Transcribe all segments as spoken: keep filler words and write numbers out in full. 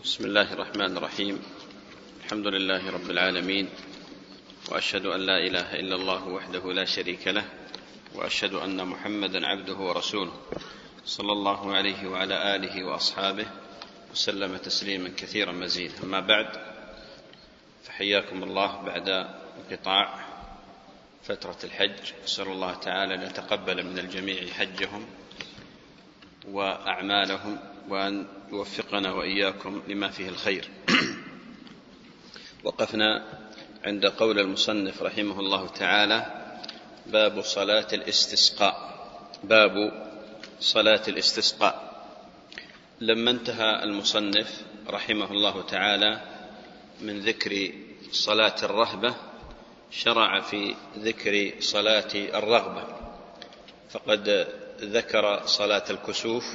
بسم الله الرحمن الرحيم. الحمد لله رب العالمين، وأشهد أن لا إله إلا الله وحده لا شريك له، وأشهد أن محمدا عبده ورسوله صلى الله عليه وعلى آله وأصحابه وسلم تسليما كثيرا مزيدا. أما بعد، فحياكم الله بعد انقطاع فترة الحج. أسأل الله تعالى أن يتقبل من الجميع حجهم وأعمالهم، وأن يوفقنا وإياكم لما فيه الخير. وقفنا عند قول المصنف رحمه الله تعالى: باب صلاة الاستسقاء. باب صلاة الاستسقاء. لما انتهى المصنف رحمه الله تعالى من ذكر صلاة الرهبة، شرع في ذكر صلاة الرغبة، فقد ذكر صلاة الكسوف،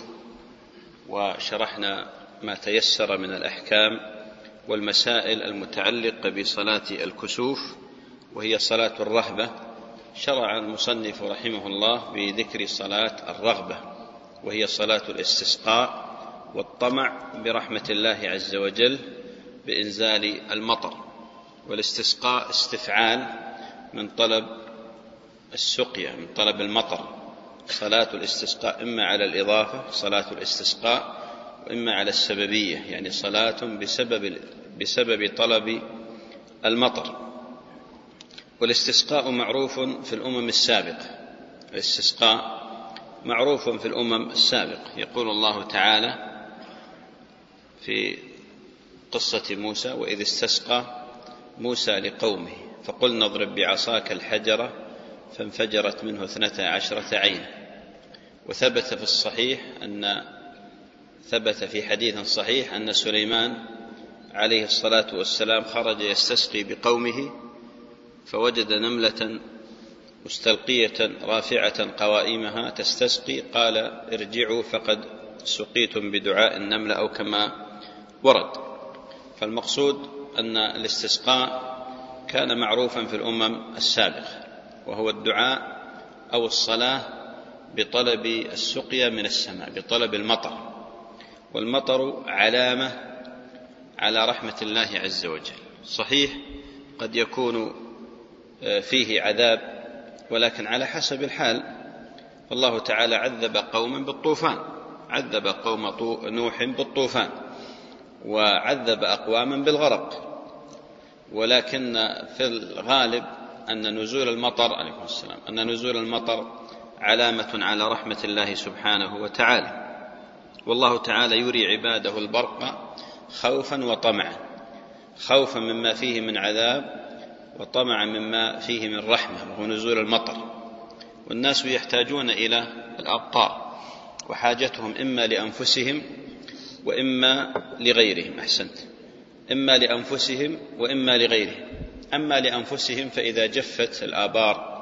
وشرحنا ما تيسر من الأحكام والمسائل المتعلقة بصلاة الكسوف، وهي صلاة الرهبة. شرع المصنف رحمه الله بذكر صلاة الرغبة، وهي صلاة الاستسقاء والطمع برحمة الله عز وجل بإنزال المطر. والاستسقاء استفعال من طلب السقيا، من طلب المطر. صلاة الاستسقاء إما على الإضافة صلاة الاستسقاء، وإما على السببية، يعني صلاة بسبب, بسبب طلب المطر. والاستسقاء معروف في الأمم السابقة. الاستسقاء معروف في الأمم السابقة. يقول الله تعالى في قصة موسى: وإذ استسقى موسى لقومه فقلنا اضرب بعصاك الحجر فانفجرت منه اثنتا عشرة عينا. وثبت في الصحيح أن ثبت في حديث صحيح أن سليمان عليه الصلاة والسلام خرج يستسقي بقومه، فوجد نملة مستلقية رافعة قوائمها تستسقي، قال: ارجعوا فقد سقيتم بدعاء النملة، أو كما ورد. فالمقصود أن الاستسقاء كان معروفا في الأمم السابقة، وهو الدعاء أو الصلاة بطلب السقيا من السماء، بطلب المطر. والمطر علامة على رحمة الله عز وجل. صحيح قد يكون فيه عذاب، ولكن على حسب الحال. الله تعالى عذب قوما بالطوفان، عذب قوم نوح بالطوفان، وعذب أقواما بالغرق. ولكن في الغالب أن نزول المطر عليكم السلام أن نزول المطر علامة على رحمة الله سبحانه وتعالى. والله تعالى يري عباده البرق خوفا وطمعا، خوفا مما فيه من عذاب، وطمعا مما فيه من رحمة، وهو نزول المطر. والناس يحتاجون إلى الأمطار، وحاجتهم إما لأنفسهم وإما لغيرهم. أحسنت، إما لأنفسهم وإما لغيرهم. أما لأنفسهم فإذا جفت الآبار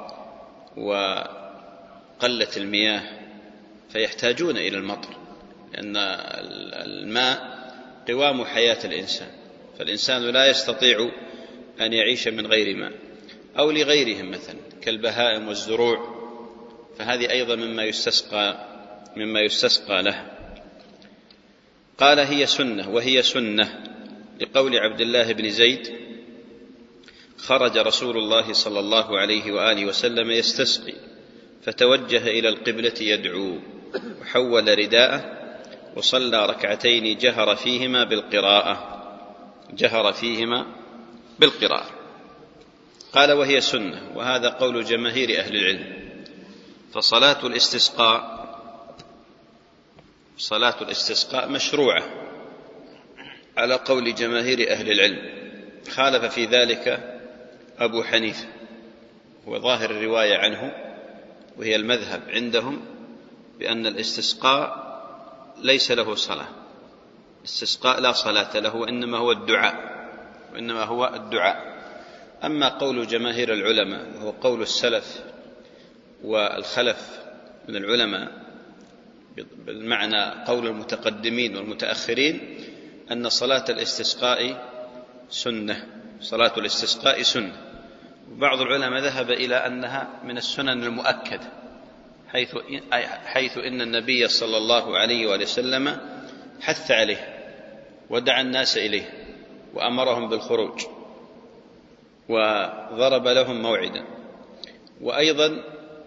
وقلت المياه فيحتاجون إلى المطر، لأن الماء قوام حياة الإنسان، فالإنسان لا يستطيع أن يعيش من غير ماء. أو لغيرهم مثلا كالبهائم والزروع، فهذه أيضا مما يستسقى مما يستسقى له. قال: هي سنة، وهي سنة لقول عبد الله بن زيد: خرج رسول الله صلى الله عليه وآله وسلم يستسقي، فتوجه إلى القبلة يدعو، وحول رداءه، وصلى ركعتين جهر فيهما بالقراءة جهر فيهما بالقراءة. قال: وهي سنة، وهذا قول جماهير أهل العلم. فصلاة الاستسقاء صلاة الاستسقاء مشروعة على قول جماهير أهل العلم. خالف في ذلك أبو حنيفة، وظاهر الرواية عنه، وهي المذهب عندهم بأن الاستسقاء ليس له صلاة. الاستسقاء لا صلاة له، وإنما هو الدعاء وإنما هو الدعاء. أما قول جماهير العلماء، وهو قول السلف والخلف من العلماء، بالمعنى قول المتقدمين والمتأخرين، أن صلاة الاستسقاء سنة صلاة الاستسقاء سنة. وبعض العلماء ذهب إلى أنها من السنن المؤكدة، حيث حيث إن النبي صلى الله عليه وسلم حث عليه ودعا الناس إليه وأمرهم بالخروج وضرب لهم موعدا، وأيضا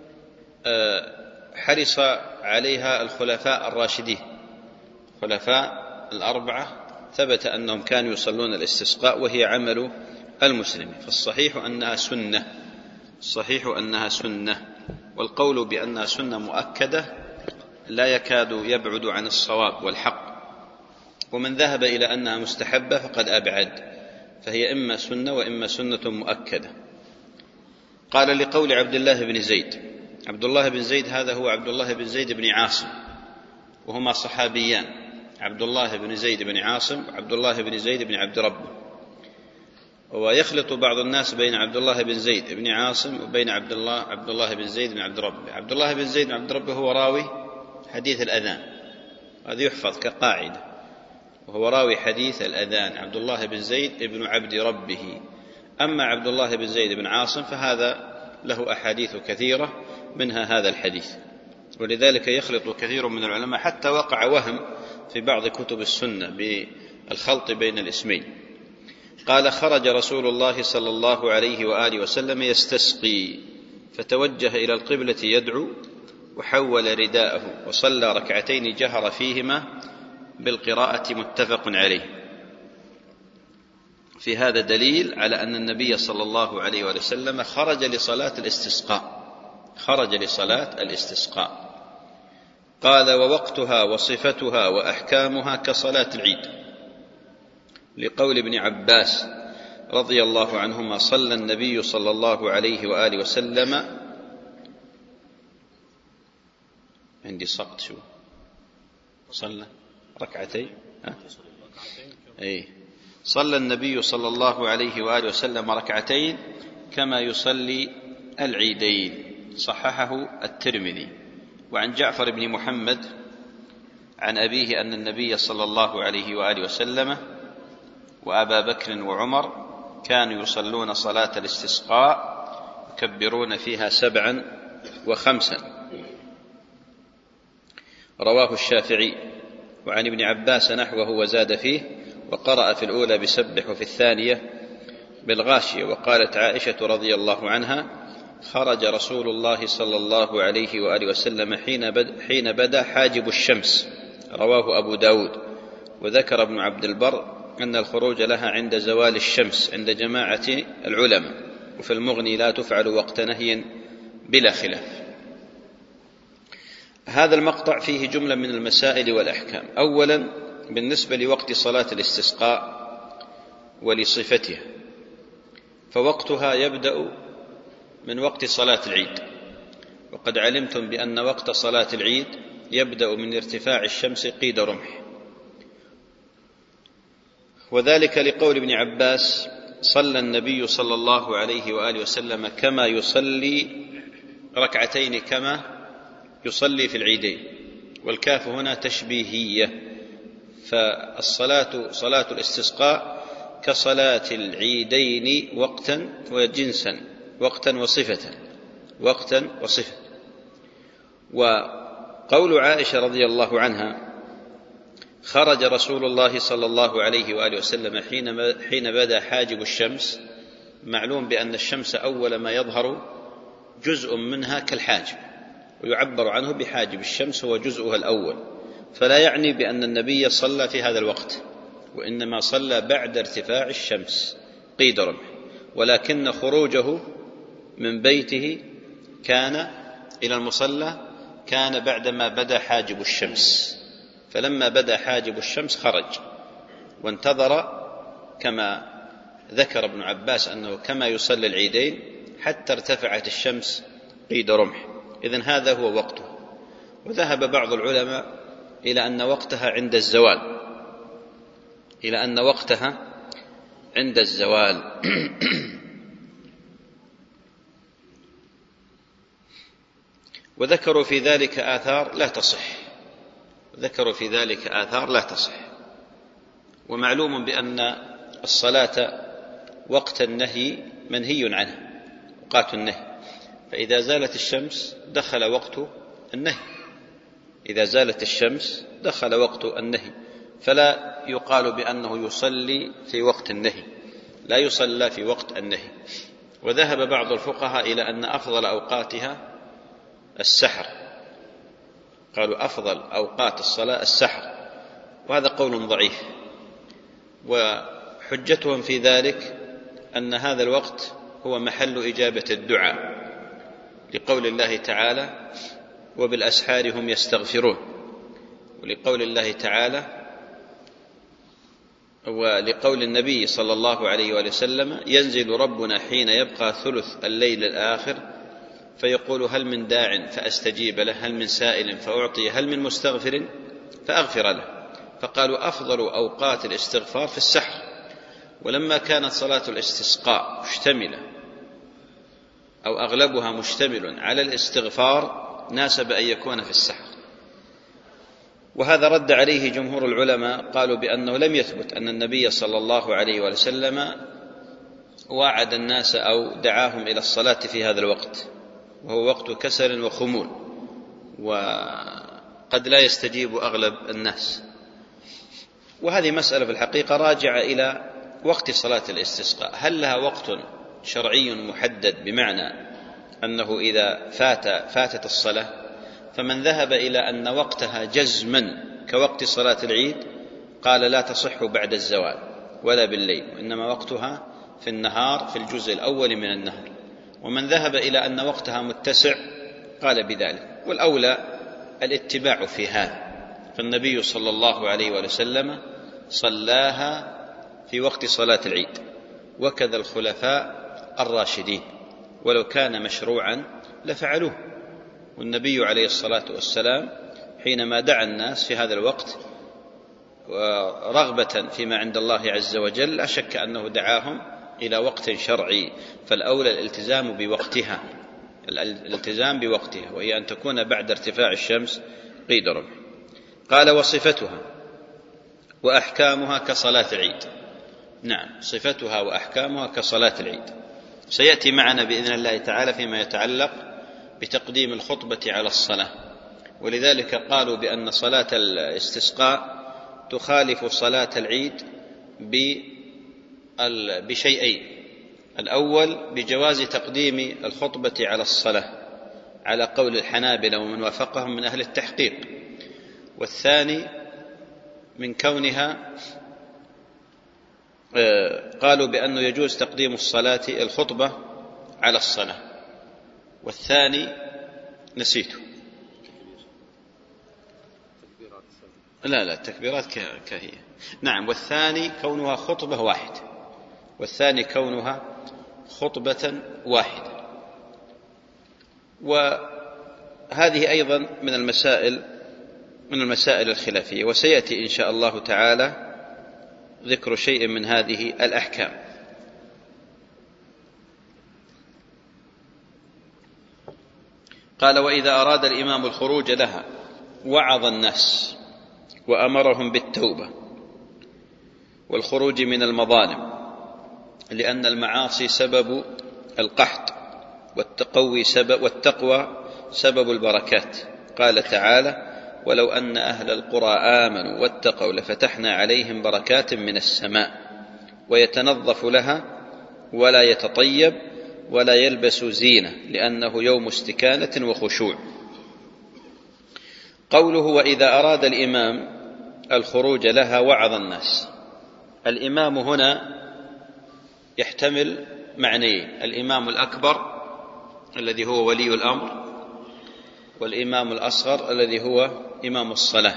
حرص عليها الخلفاء الراشدين، الخلفاء الأربعة ثبت أنهم كانوا يصلون الاستسقاء وهي عمل المسلمين، فالصحيح أنها سنة، الصحيح أنها سنة، والقول بأنها سنة مؤكدة لا يكاد يبعد عن الصواب والحق، ومن ذهب إلى أنها مستحبة فقد أبعد، فهي إما سنة وإما سنة مؤكدة. قال لقول عبد الله بن زيد، عبد الله بن زيد هذا هو عبد الله بن زيد بن عاصم، وهما صحابيان، عبد الله بن زيد بن عاصم وعبد الله بن زيد بن عبد ربه، ويخلط بعض الناس بين عبد الله بن زيد بن عاصم وبين عبد الله عبد الله بن زيد بن عبد ربه. عبد الله بن زيد بن عبد ربه هو راوي حديث الأذان، هذا يحفظ كقاعدة، وهو راوي حديث الأذان عبد الله بن زيد بن عبد ربه. أما عبد الله بن زيد بن عاصم فهذا له أحاديث كثيرة منها هذا الحديث، ولذلك يخلط كثير من العلماء، حتى وقع وهم في بعض كتب السنة بالخلط بين الاسمين. قال: خرج رسول الله صلى الله عليه وآله وسلم يستسقي، فتوجه إلى القبلة يدعو، وحول رداءه، وصلى ركعتين جهر فيهما بالقراءة، متفق عليه. في هذا دليل على أن النبي صلى الله عليه وآله وسلم خرج لصلاة الاستسقاء، خرج لصلاة الاستسقاء. قال: ووقتها وصفتها وأحكامها كصلاة العيد، لقول ابن عباس رضي الله عنهما: صلى النبي صلى الله عليه وآله وسلم، عندي سقط، شو صلى ركعتين، أي صلى النبي صلى الله عليه وآله وسلم ركعتين كما يصلي العيدين، صححه الترمذي. وعن جعفر بن محمد عن أبيه أن النبي صلى الله عليه وآله وسلم وأبا بكر وعمر كانوا يصلون صلاة الاستسقاء يكبرون فيها سبعا وخمسا، رواه الشافعي. وعن ابن عباس نحوه وزاد فيه: وقرأ في الأولى بسبح وفي الثانية بالغاشية. وقالت عائشة رضي الله عنها: خرج رسول الله صلى الله عليه وآله وسلم حين بدا, حين بدا حاجب الشمس، رواه أبو داود. وذكر ابن عبد البر أن الخروج لها عند زوال الشمس عند جماعة العلماء، وفي المغني لا تفعل وقت نهي بلا خلاف. هذا المقطع فيه جملة من المسائل والأحكام. أولا، بالنسبة لوقت صلاة الاستسقاء ولصفتها، فوقتها يبدأ من وقت صلاة العيد، وقد علمتم بأن وقت صلاة العيد يبدأ من ارتفاع الشمس قيد رمح، وذلك لقول ابن عباس: صلى النبي صلى الله عليه وآله وسلم كما يصلي ركعتين كما يصلي في العيدين، والكاف هنا تشبيهية، فالصلاة صلاة الاستسقاء كصلاة العيدين وقتا وجنسا، وقتا وصفة، وقتا وصفة. وقول عائشة رضي الله عنها: خرج رسول الله صلى الله عليه وآله وسلم حين بدا حاجب الشمس، معلوم بأن الشمس أول ما يظهر جزء منها كالحاجب، ويعبر عنه بحاجب الشمس هو جزءها الأول، فلا يعني بأن النبي صلى في هذا الوقت، وإنما صلى بعد ارتفاع الشمس قيد رمح، ولكن خروجه من بيته كان إلى المصلى كان بعدما بدا حاجب الشمس، فلما بدا حاجب الشمس خرج وانتظر، كما ذكر ابن عباس أنه كما يصلي العيدين حتى ارتفعت الشمس قيد رمح. إذن هذا هو وقته. وذهب بعض العلماء إلى أن وقتها عند الزوال، إلى أن وقتها عند الزوال. وذكروا في ذلك آثار لا تصح، ذكروا في ذلك آثار لا تصح. ومعلوم بأن الصلاة وقت النهي منهي عنه، أوقات النهي، فإذا زالت الشمس دخل وقت النهي، إذا زالت الشمس دخل وقت النهي، فلا يقال بأنه يصلي في وقت النهي، لا يصلى في وقت النهي. وذهب بعض الفقهاء إلى أن أفضل أوقاتها السحر، قالوا أفضل أوقات الصلاة السحر، وهذا قول ضعيف. وحجتهم في ذلك أن هذا الوقت هو محل إجابة الدعاء، لقول الله تعالى وبالأسحار هم يستغفرون، ولقول الله تعالى ولقول النبي صلى الله عليه وآله وسلم ينزل ربنا حين يبقى ثلث الليل الآخر فيقول هل من داع فأستجيب له، هل من سائل فأعطي، هل من مستغفر فأغفر له. فقالوا أفضل أوقات الاستغفار في السحر. ولما كانت صلاة الاستسقاء مشتملة أو أغلبها مشتمل على الاستغفار ناسب أن يكون في السحر. وهذا رد عليه جمهور العلماء، قالوا بأنه لم يثبت أن النبي صلى الله عليه وسلم وعد الناس أو دعاهم إلى الصلاة في هذا الوقت، وهو وقت كسل وخمول، وقد لا يستجيب أغلب الناس. وهذه مسألة في الحقيقة راجعة إلى وقت صلاة الاستسقاء، هل لها وقت شرعي محدد بمعنى أنه إذا فات فاتت الصلاة، فمن ذهب إلى أن وقتها جزما كوقت صلاة العيد قال لا تصح بعد الزوال ولا بالليل، وإنما وقتها في النهار في الجزء الأول من النهار. ومن ذهب إلى أن وقتها متسع قال بذلك، والأولى الاتباع في هذا، فالنبي صلى الله عليه وسلم صلاها في وقت صلاة العيد، وكذا الخلفاء الراشدين، ولو كان مشروعا لفعلوه. والنبي عليه الصلاة والسلام حينما دعا الناس في هذا الوقت رغبة فيما عند الله عز وجل لا شك أنه دعاهم إلى وقت شرعي، فالأولى الالتزام بوقتها، الالتزام بوقتها، وهي أن تكون بعد ارتفاع الشمس قيد رمح. قال وصفتها وأحكامها كصلاة العيد. نعم، صفتها وأحكامها كصلاة العيد سيأتي معنا بإذن الله تعالى فيما يتعلق بتقديم الخطبة على الصلاة. ولذلك قالوا بأن صلاة الاستسقاء تخالف صلاة العيد بشيئين: الأول بجواز تقديم الخطبة على الصلاة على قول الحنابلة ومن وافقهم من أهل التحقيق، والثاني من كونها قالوا بأنه يجوز تقديم الصلاة الخطبة على الصلاة، والثاني نسيته. لا لا التكبيرات كهي. نعم، والثاني كونها خطبة واحدة، والثاني كونها خطبة واحدة. وهذه أيضا من المسائل من المسائل الخلافية، وسيأتي إن شاء الله تعالى ذكر شيء من هذه الأحكام. قال وإذا أراد الإمام الخروج لها وعظ الناس وأمرهم بالتوبة والخروج من المظالم، لأن المعاصي سبب القحط والتقوي سبب والتقوى سبب البركات. قال تعالى ولو أن أهل القرى آمنوا واتقوا لفتحنا عليهم بركات من السماء، ويتنظف لها ولا يتطيب ولا يلبس زينة لأنه يوم استكانة وخشوع. قوله وإذا أراد الإمام الخروج لها وعظ الناس، الإمام هنا يحتمل معنيين: الإمام الأكبر الذي هو ولي الأمر، والإمام الأصغر الذي هو إمام الصلاة.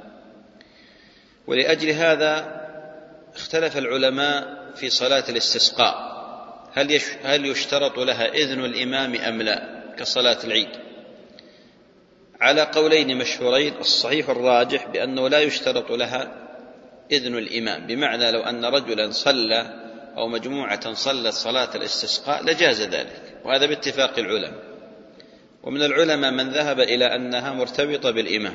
ولأجل هذا اختلف العلماء في صلاة الاستسقاء، هل يشترط لها إذن الإمام أم لا كصلاة العيد؟ على قولين مشهورين. الصحيح الراجح بأنه لا يشترط لها إذن الإمام، بمعنى لو أن رجلا صلى أو مجموعة صلت صلاة الاستسقاء لجاز ذلك، وهذا باتفاق العلماء. ومن العلماء من ذهب إلى أنها مرتبطة بالإمام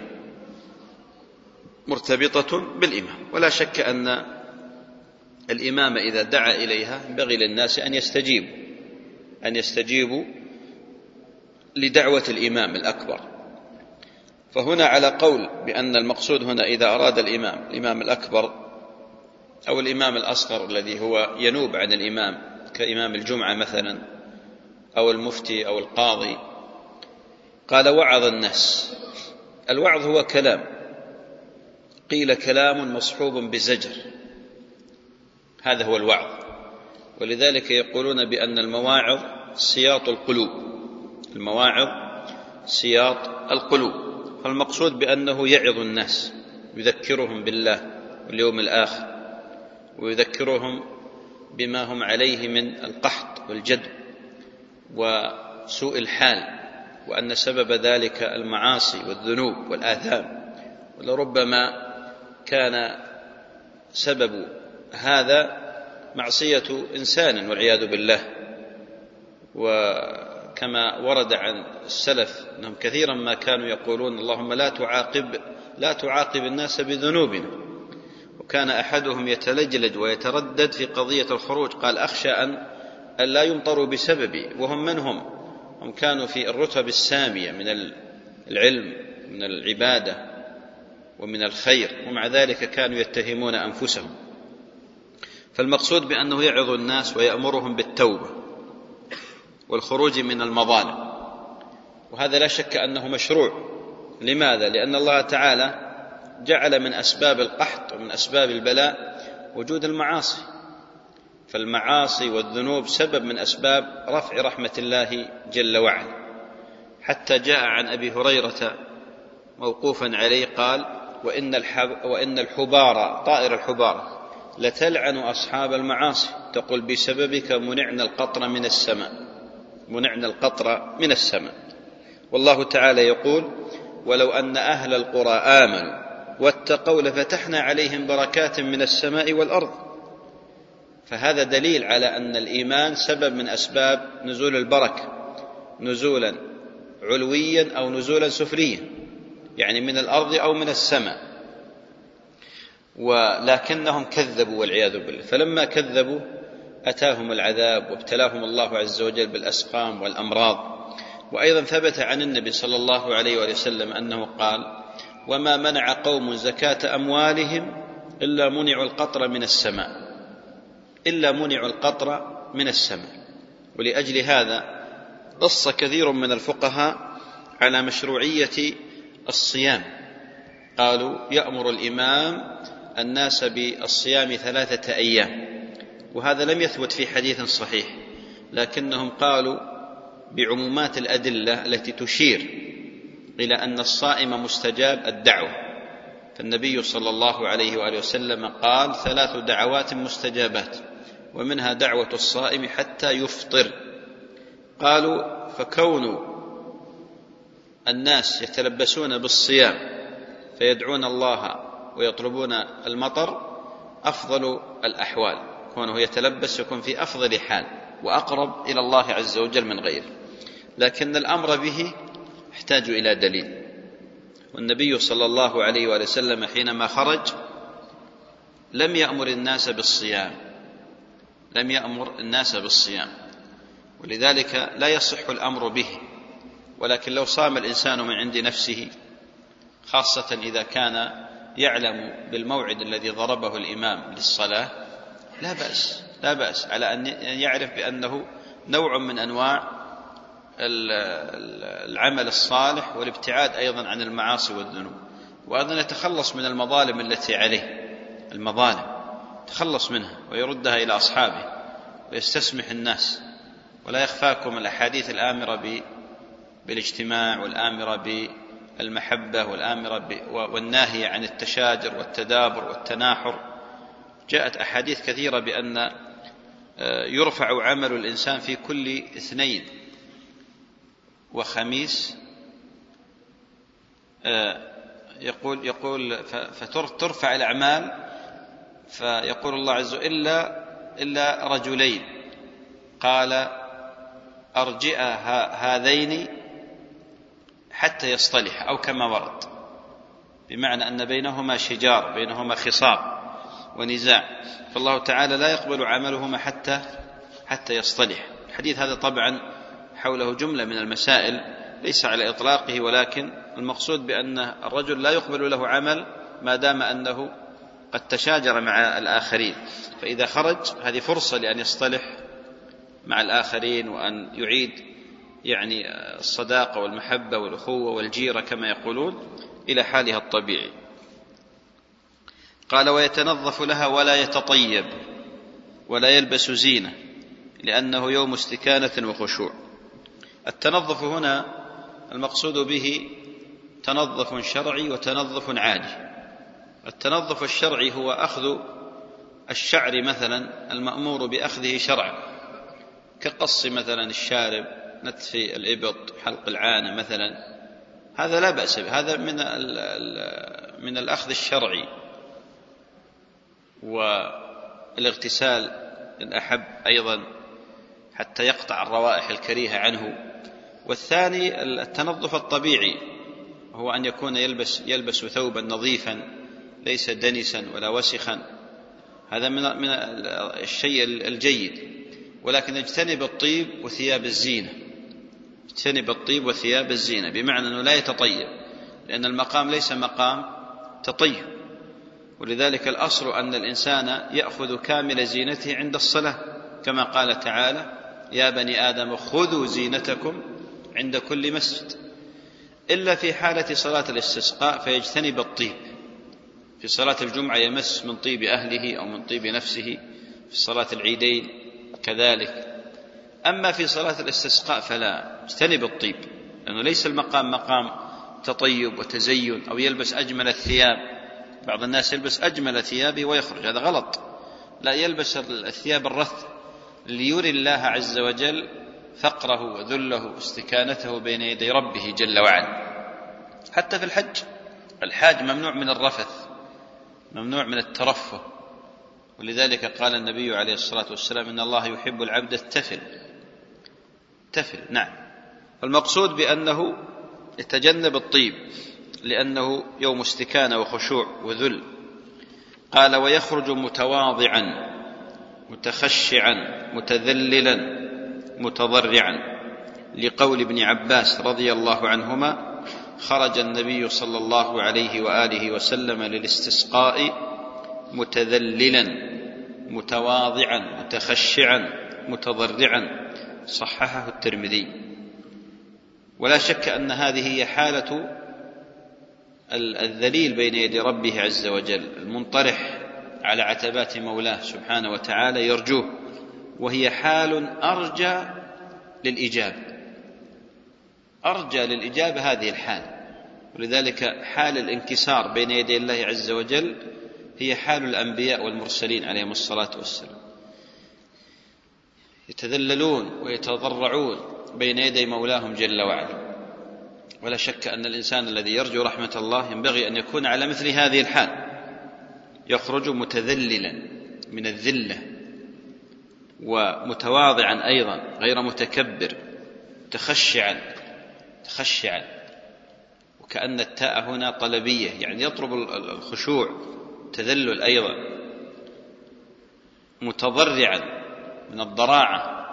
مرتبطة بالإمام ولا شك أن الإمام إذا دعا إليها ينبغي للناس أن يستجيبوا أن يستجيبوا لدعوة الإمام الأكبر. فهنا على قول بأن المقصود هنا إذا أراد الإمام الإمام الأكبر أو الإمام الأصغر الذي هو ينوب عن الإمام كإمام الجمعة مثلا أو المفتي أو القاضي، قال وعظ الناس. الوعظ هو كلام، قيل كلام مصحوب بزجر، هذا هو الوعظ. ولذلك يقولون بأن المواعظ سياط القلوب، المواعظ سياط القلوب. فالمقصود بأنه يعظ الناس، يذكرهم بالله واليوم الآخر، ويذكرهم بما هم عليه من القحط والجدب وسوء الحال، وأن سبب ذلك المعاصي والذنوب والآثام، ولربما كان سبب هذا معصية إنسان والعياذ بالله. وكما ورد عن السلف أنهم كثيرا ما كانوا يقولون اللهم لا تعاقب لا تعاقب الناس بذنوبنا. وكان أحدهم يتلجلج ويتردد في قضية الخروج، قال أخشى أن لا يمطروا بسببي، وهم من هم؟ هم كانوا في الرتب السامية من العلم من العبادة ومن الخير، ومع ذلك كانوا يتهمون أنفسهم. فالمقصود بأنه يعظ الناس ويأمرهم بالتوبة والخروج من المظالم، وهذا لا شك أنه مشروع. لماذا؟ لأن الله تعالى جعل من أسباب القحط ومن أسباب البلاء وجود المعاصي، فالمعاصي والذنوب سبب من أسباب رفع رحمة الله جل وعلا. حتى جاء عن أبي هريرة موقوفا عليه قال وإن, وإن الحبارة طائر الحبارة لتلعن أصحاب المعاصي، تقول بسببك منعنا القطر من السماء، منعنا القطر من السماء. والله تعالى يقول ولو أن أهل القرى آمنوا واتقوا لفتحنا عليهم بركات من السماء والأرض. فهذا دليل على أن الإيمان سبب من أسباب نزول البركة، نزولا علويا أو نزولا سفليا، يعني من الأرض أو من السماء. ولكنهم كذبوا والعياذ بالله، فلما كذبوا أتاهم العذاب وابتلاهم الله عز وجل بالأسقام والأمراض. وأيضا ثبت عن النبي صلى الله عليه وآله وسلم أنه قال وما منع قوم زكاة أموالهم إلا منعوا القطر من السماء، إلا منعوا القطر من السماء. ولأجل هذا نص كثير من الفقهاء على مشروعية الصيام، قالوا يأمر الإمام الناس بالصيام ثلاثة أيام، وهذا لم يثبت في حديث صحيح، لكنهم قالوا بعمومات الأدلة التي تشير إلى أن الصائم مستجاب الدعوة. فالنبي صلى الله عليه وآله وسلم قال ثلاث دعوات مستجابات، ومنها دعوة الصائم حتى يفطر. قالوا فكون الناس يتلبسون بالصيام فيدعون الله ويطلبون المطر أفضل الأحوال، كونه يتلبس يكون في أفضل حال وأقرب إلى الله عز وجل من غيره. لكن الأمر به يحتاج إلى دليل. والنبي صلى الله عليه وآله وسلم حينما خرج لم يأمر الناس بالصيام، لم يأمر الناس بالصيام، ولذلك لا يصح الأمر به. ولكن لو صام الإنسان من عند نفسه، خاصة إذا كان يعلم بالموعد الذي ضربه الإمام للصلاة، لا بأس، لا بأس على أن يعرف بأنه نوع من أنواع العمل الصالح والابتعاد أيضا عن المعاصي والذنوب، وأيضا يتخلص من المظالم التي عليه، المظالم تخلص منها ويردها إلى أصحابه ويستسمح الناس. ولا يخفاكم الأحاديث الآمرة بالاجتماع والآمرة بالمحبة والآمرة والناهية عن التشاجر والتدابر والتناحر. جاءت أحاديث كثيرة بأن يرفع عمل الإنسان في كل اثنين وخميس، يقول يقول فترفع الأعمال، فيقول الله عز وجل إلا إلا رجلين قال أرجئا هذين حتى يصطلح، أو كما ورد، بمعنى أن بينهما شجار، بينهما خصام ونزاع، فالله تعالى لا يقبل عملهما حتى حتى يصطلح. الحديث هذا طبعا حوله جملة من المسائل ليس على إطلاقه، ولكن المقصود بأن الرجل لا يقبل له عمل ما دام أنه قد تشاجر مع الآخرين، فإذا خرج هذه فرصة لأن يصطلح مع الآخرين وأن يعيد يعني الصداقة والمحبة والأخوة والجيرة كما يقولون إلى حالها الطبيعي. قال: ويتنظف لها ولا يتطيب ولا يلبس زينة لأنه يوم استكانة وخشوع. التنظف هنا المقصود به تنظف شرعي وتنظف عادي. التنظف الشرعي هو أخذ الشعر مثلا المأمور بأخذه شرعا، كقص مثلا الشارب، نتف الإبط، حلق العانة مثلا، هذا لا بأس به، هذا من من الأخذ الشرعي. والاغتسال إن أحب أيضا حتى يقطع الروائح الكريهة عنه. والثاني التنظف الطبيعي، هو أن يكون يلبس يلبس ثوبا نظيفا ليس دنسا ولا وسخا، هذا من من الشيء الجيد. ولكن اجتنب الطيب وثياب الزينة، اجتنب الطيب وثياب الزينة، بمعنى أنه لا يتطيب، لأن المقام ليس مقام تطيب. ولذلك الأصل أن الإنسان يأخذ كامل زينته عند الصلاة، كما قال تعالى: يا بني آدم خذوا زينتكم عند كل مسجد، إلا في حالة صلاة الاستسقاء فيجتنب الطيب. في صلاة الجمعة يمس من طيب أهله أو من طيب نفسه، في صلاة العيدين كذلك. أما في صلاة الاستسقاء فلا، اجتنب الطيب، لأنه ليس المقام مقام تطيب وتزين أو يلبس أجمل الثياب. بعض الناس يلبس أجمل ثيابه ويخرج، هذا غلط. لا، يلبس الثياب الرث ليري الله عز وجل فقره وذله واستكانته بين يدي ربه جل وعلا. حتى في الحج، الحاج ممنوع من الرفث، ممنوع من الترفه. ولذلك قال النبي عليه الصلاة والسلام: إن الله يحب العبد التفل. تفل، نعم. فالمقصود بأنه يتجنب الطيب لأنه يوم استكانة وخشوع وذل. قال: ويخرج متواضعا متخشعا متذللا متضرعا، لقول ابن عباس رضي الله عنهما: خرج النبي صلى الله عليه وآله وسلم للاستسقاء متذللا متواضعا متخشعا متضرعا، صححه الترمذي. ولا شك أن هذه هي حالة الذليل بين يدي ربه عز وجل، المنطرح على عتبات مولاه سبحانه وتعالى يرجوه، وهي حال أرجى للإجابة، أرجى للإجابة هذه الحال. ولذلك حال الانكسار بين يدي الله عز وجل هي حال الأنبياء والمرسلين عليهم الصلاة والسلام، يتذللون ويتضرعون بين يدي مولاهم جل وعلا. ولا شك أن الإنسان الذي يرجو رحمة الله ينبغي أن يكون على مثل هذه الحال، يخرج متذللا من الذلة ومتواضعا أيضا غير متكبر، متخشعا تخشعا، وكأن التاء هنا طلبية، يعني يطلب الخشوع، تذلل أيضا، متضرعا من الضراعة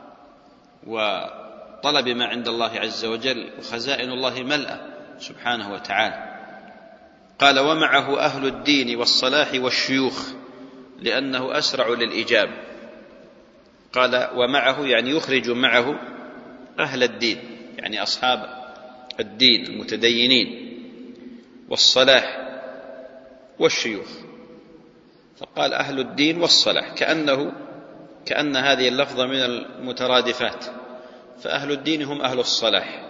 وطلب ما عند الله عز وجل، وخزائن الله ملأة سبحانه وتعالى. قال: ومعه أهل الدين والصلاح والشيوخ لأنه أسرع للإجابة. قال: ومعه يعني يخرج معه أهل الدين، يعني أصحاب الدين المتدينين، والصلاح والشيوخ. فقال أهل الدين والصلاح، كأنه كأن هذه اللفظة من المترادفات، فأهل الدين هم أهل الصلاح،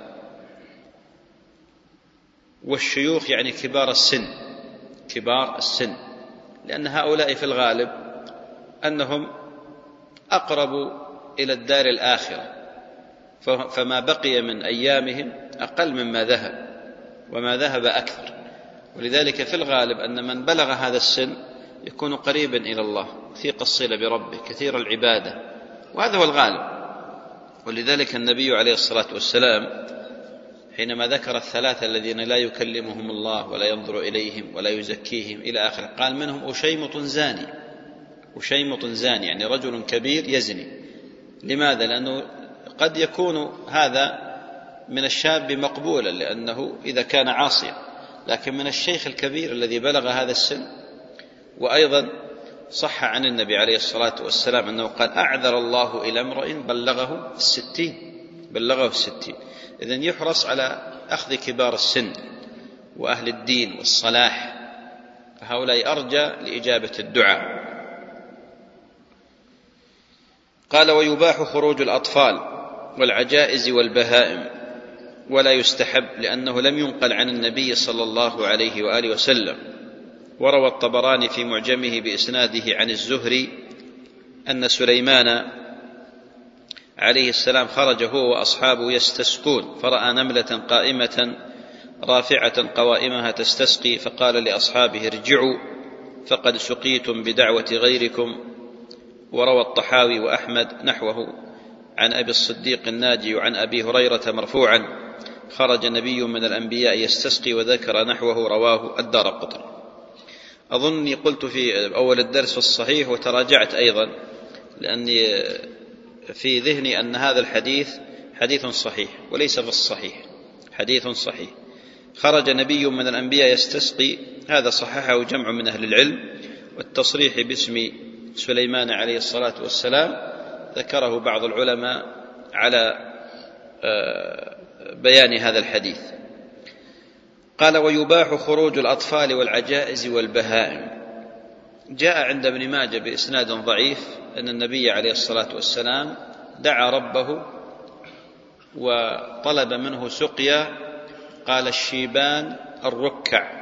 والشيوخ يعني كبار السن، كبار السن، لأن هؤلاء في الغالب أنهم أقرب إلى الدار الآخرة، فما بقي من أيامهم أقل مما ذهب، وما ذهب أكثر. ولذلك في الغالب أن من بلغ هذا السن يكون قريبا إلى الله، وثيق الصلة بربه، كثير العبادة، وهذا هو الغالب. ولذلك النبي عليه الصلاة والسلام حينما ذكر الثلاثة الذين لا يكلمهم الله ولا ينظر إليهم ولا يزكيهم إلى آخره، قال: منهم أشيمط زاني. أشيمط زاني يعني رجل كبير يزني. لماذا؟ لأنه قد يكون هذا من الشاب مقبولا لأنه إذا كان عاصيا، لكن من الشيخ الكبير الذي بلغ هذا السن. وأيضا صح عن النبي عليه الصلاة والسلام أنه قال: أعذر الله إلى امرئ بلغه في الستين بلغه في الستين. إذن يحرص على أخذ كبار السن وأهل الدين والصلاح، فهؤلاء أرجى لإجابة الدعاء. قال: ويباح خروج الأطفال والعجائز والبهائم ولا يستحب، لأنه لم ينقل عن النبي صلى الله عليه وآله وسلم. وروى الطبراني في معجمه بإسناده عن الزهري أن سليمان عليه السلام خرج هو وأصحابه يستسقون، فرأى نملة قائمة رافعة قوائمها تستسقي، فقال لأصحابه: ارجعوا فقد سقيتم بدعوة غيركم. وروى الطحاوي وأحمد نحوه عن أبي الصديق الناجي وعن أبي هريرة مرفوعا: خرج نبي من الأنبياء يستسقي، وذكر نحوه رواه الدارقطني. أظني قلت في أول الدرس في الصحيح وتراجعت أيضا، لأني في ذهني أن هذا الحديث حديث صحيح وليس في الصحيح، حديث صحيح. خرج نبي من الأنبياء يستسقي، هذا صححه جمع من أهل العلم، والتصريح باسم سليمان عليه الصلاة والسلام ذكره بعض العلماء على بيان هذا الحديث. قال: ويباح خروج الأطفال والعجائز والبهائم. جاء عند ابن ماجه بإسناد ضعيف أن النبي عليه الصلاة والسلام دعا ربه وطلب منه سقيا، قال: الشيبان الركع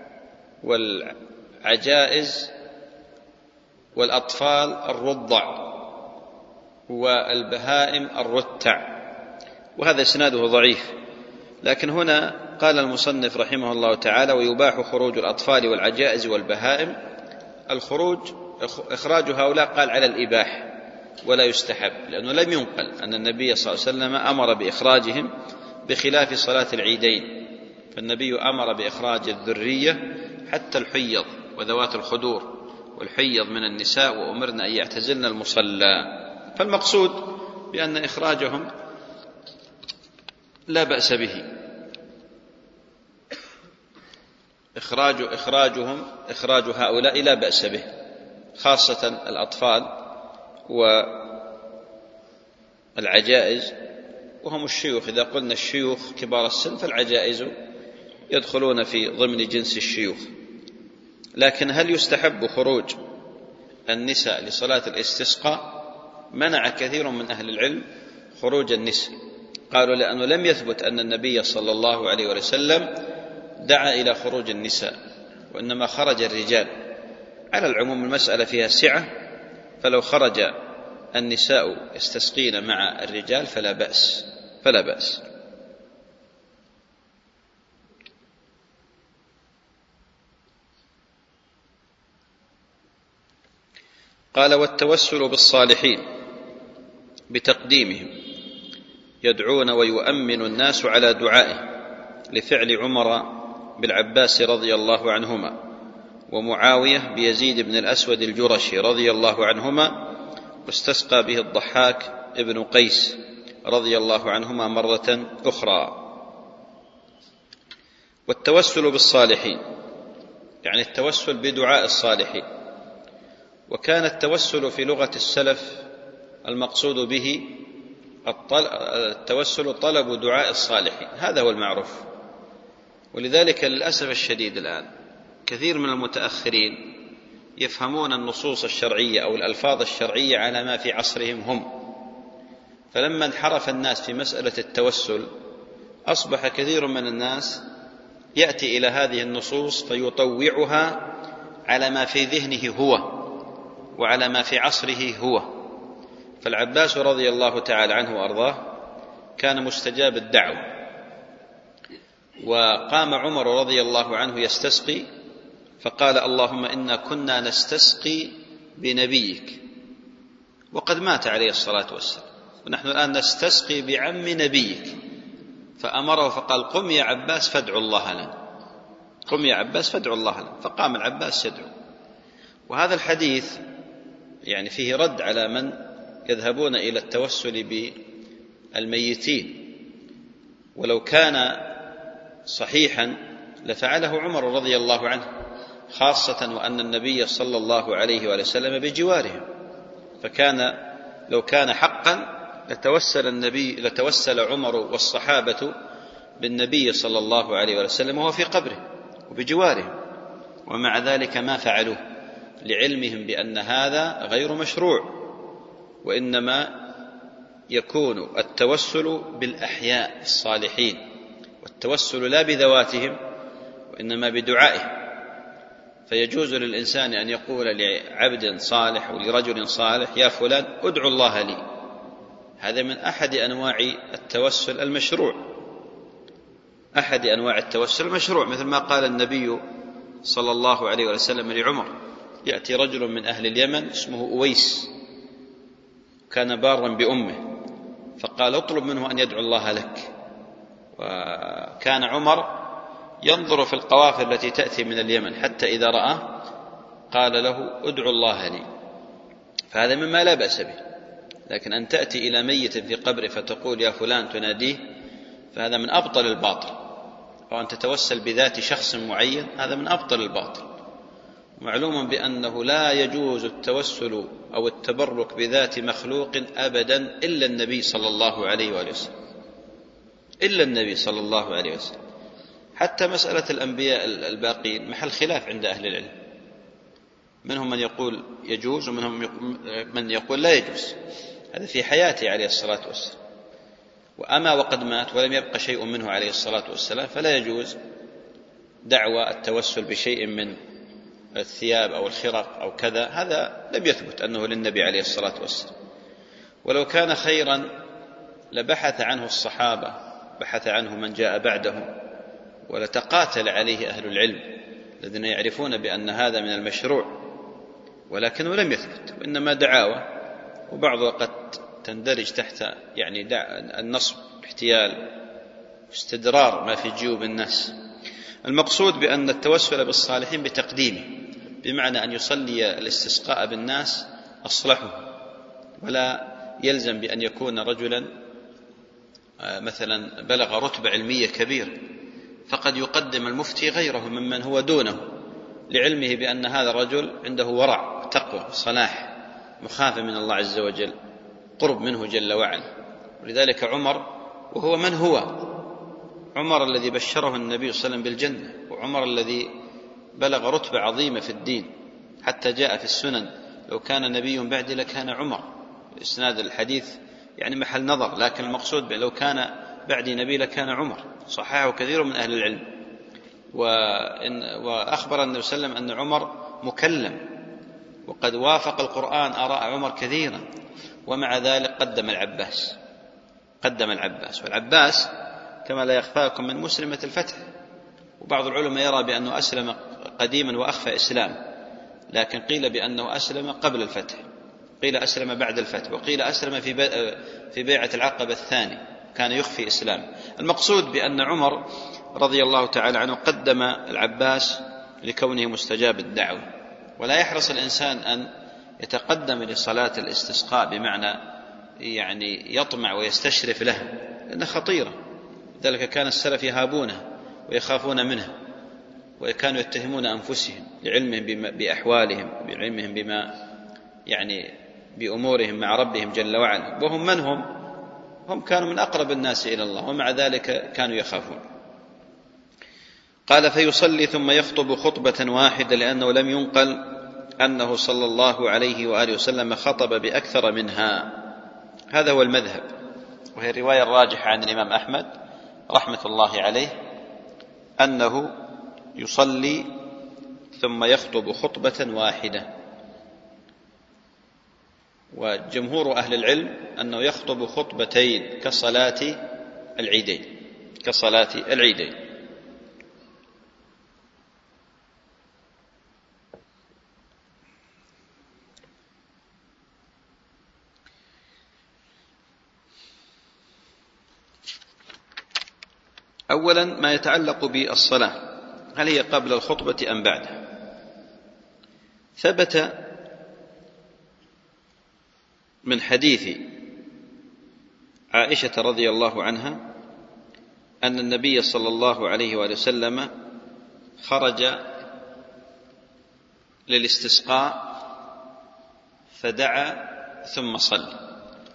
والعجائز والأطفال الرضع والبهائم الرتع. وهذا إسناده ضعيف، لكن هنا قال المصنف رحمه الله تعالى: ويباح خروج الأطفال والعجائز والبهائم. الخروج إخراج هؤلاء قال على الإباحة ولا يستحب، لأنه لم ينقل أن النبي صلى الله عليه وسلم أمر بإخراجهم، بخلاف صلاة العيدين، فالنبي أمر بإخراج الذرية حتى الحيض وذوات الخدور والحيض من النساء، وأمرنا أن يعتزلن المصلى. فالمقصود بأن إخراجهم لا بأس به، إخراج إخراجهم إخراج هؤلاء لا بأس به، خاصة الأطفال والعجائز وهم الشيوخ. إذا قلنا الشيوخ كبار السن فالعجائز يدخلون في ضمن جنس الشيوخ. لكن هل يستحب خروج النساء لصلاة الاستسقاء؟ منع كثير من أهل العلم خروج النساء، قالوا لأنه لم يثبت أن النبي صلى الله عليه وسلم دعا إلى خروج النساء، وإنما خرج الرجال. على العموم المسألة فيها سعة، فلو خرج النساء يستسقين مع الرجال فلا بأس فلا بأس. قال: والتوسل بالصالحين بتقديمهم، يدعون ويؤمن الناس على دعائه، لفعل عمر بالعباس رضي الله عنهما، ومعاوية بيزيد بن الأسود الجرشي رضي الله عنهما، واستسقى به الضحاك ابن قيس رضي الله عنهما مرة أخرى. والتوسل بالصالحين يعني التوسل بدعاء الصالحين. وكان التوسل في لغة السلف المقصود به التوسل طلب دعاء الصالحين، هذا هو المعروف. ولذلك للأسف الشديد الآن كثير من المتأخرين يفهمون النصوص الشرعية أو الألفاظ الشرعية على ما في عصرهم هم، فلما انحرف الناس في مسألة التوسل أصبح كثير من الناس يأتي إلى هذه النصوص فيطوعها على ما في ذهنه هو وعلى ما في عصره هو. فالعباس رضي الله تعالى عنه وأرضاه كان مستجاب الدعوة، وقام عمر رضي الله عنه يستسقي فقال: اللهم إنا كنا نستسقي بنبيك، وقد مات عليه الصلاة والسلام، ونحن الآن نستسقي بعم نبيك. فأمره فقال: قم يا عباس فادعو الله لنا، قم يا عباس فادعو الله لنا. فقام العباس يدعو. وهذا الحديث يعني فيه رد على من يذهبون إلى التوسل بالميتين، ولو كان صحيحا لفعله عمر رضي الله عنه، خاصة وأن النبي صلى الله عليه وآله وسلم بجوارهم، فكان لو كان حقا لتوسل النبي لتوسل عمر والصحابة بالنبي صلى الله عليه وآله وسلم وهو في قبره وبجوارهم، ومع ذلك ما فعلوه لعلمهم بأن هذا غير مشروع، وإنما يكون التوسل بالأحياء الصالحين، والتوسل لا بذواتهم وإنما بدعائهم. فيجوز للإنسان أن يقول لعبد صالح أو لرجل صالح: يا فلان ادعو الله لي. هذا من أحد أنواع التوسل المشروع، أحد أنواع التوسل المشروع، مثل ما قال النبي صلى الله عليه وسلم لعمر: يأتي رجل من أهل اليمن اسمه أويس، كان بارا بأمه، فقال: اطلب منه أن يدعو الله لك. وكان عمر ينظر في القوافل التي تأتي من اليمن حتى إذا رآه قال له: ادعو الله لي. فهذا مما لا بأس به، لكن أن تأتي إلى ميت في قبره فتقول يا فلان تناديه، فهذا من أبطل الباطل. أو أن تتوسل بذات شخص معين، هذا من أبطل الباطل. معلوم بأنه لا يجوز التوسل أو التبرك بذات مخلوق أبدا إلا النبي صلى الله عليه وآله وسلم، إلا النبي صلى الله عليه وسلم. حتى مسألة الأنبياء الباقين محل خلاف عند أهل العلم، منهم من يقول يجوز ومنهم من يقول لا يجوز، هذا في حياته عليه الصلاة والسلام. وأما وقد مات ولم يبق شيء منه عليه الصلاة والسلام فلا يجوز دعوى التوسل بشيء من الثياب أو الخرق أو كذا، هذا لم يثبت أنه للنبي عليه الصلاة والسلام. ولو كان خيرا لبحث عنه الصحابة، بحث عنه من جاء بعدهم، ولتقاتل عليه أهل العلم الذين يعرفون بأن هذا من المشروع، ولكنه لم يثبت، وإنما دعاوى، وبعضها قد تندرج تحت يعني النصب، احتيال، استدرار ما في جيوب الناس. المقصود بأن التوسل بالصالحين بتقديمه، بمعنى أن يصلي الاستسقاء بالناس أصلحه، ولا يلزم بأن يكون رجلا مثلا بلغ رتبة علمية كبيرة، فقد يقدم المفتي غيره ممن هو دونه، لعلمه بأن هذا الرجل عنده ورع، تقوى، صلاح، مخافة من الله عز وجل، قرب منه جل وعلا. ولذلك عمر، وهو من هو عمر الذي بشره النبي صلى الله عليه وسلم بالجنة، وعمر الذي بلغ رتبة عظيمة في الدين، حتى جاء في السنن: لو كان نبي بعدي لكان عمر. إسناد الحديث يعني محل نظر، لكن المقصود لو كان بعدي نبي لكان عمر، صححه كثير من أهل العلم. وأخبر النبي صلى الله عليه وسلم أن عمر مكلم، وقد وافق القرآن آراء عمر كثيرا، ومع ذلك قدم العباس قدم العباس والعباس كما لا يخفاكم من مسلمة الفتح. وبعض العلماء يرى بأنه أسلم قديما وأخفى إسلام، لكن قيل بأنه أسلم قبل الفتح، قيل أسلم بعد الفتح، وقيل أسلم في في بيعة العقبة الثاني، كان يخفي إسلام. المقصود بأن عمر رضي الله تعالى عنه قدم العباس لكونه مستجاب الدعوة. ولا يحرص الإنسان أن يتقدم لصلاة الاستسقاء بمعنى يعني يطمع ويستشرف له، لأنها خطيرة. ذلك كان السلف يهابونه ويخافون منه، وكانوا يتهمون أنفسهم لعلمهم بأحوالهم، بعلمهم بما يعني بأمورهم مع ربهم جل وعلا، وهم من هم؟ هم كانوا من أقرب الناس إلى الله، ومع ذلك كانوا يخافون. قال: فيصلي ثم يخطب خطبة واحدة، لأنه لم ينقل أنه صلى الله عليه وآله وسلم خطب بأكثر منها. هذا هو المذهب، وهي الرواية الراجحة عن الإمام أحمد رحمة الله عليه، أنه يصلي ثم يخطب خطبة واحدة. وجمهور أهل العلم أنه يخطب خطبتين كصلاة العيدين كصلاة العيدين أولا ما يتعلق بالصلاة، هل هي قبل الخطبة أم بعدها؟ ثبت من حديث عائشة رضي الله عنها أن النبي صلى الله عليه وآله وسلم خرج للاستسقاء فدعا ثم صلى،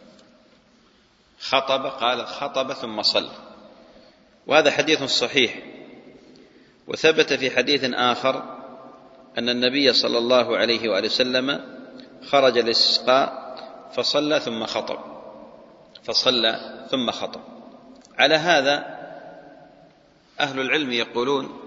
خطب، قال خطب ثم صلى، وهذا حديث صحيح. وثبت في حديث آخر أن النبي صلى الله عليه وآله وسلم خرج للاستسقاء فصلى ثم خطب فصلى ثم خطب. على هذا أهل العلم يقولون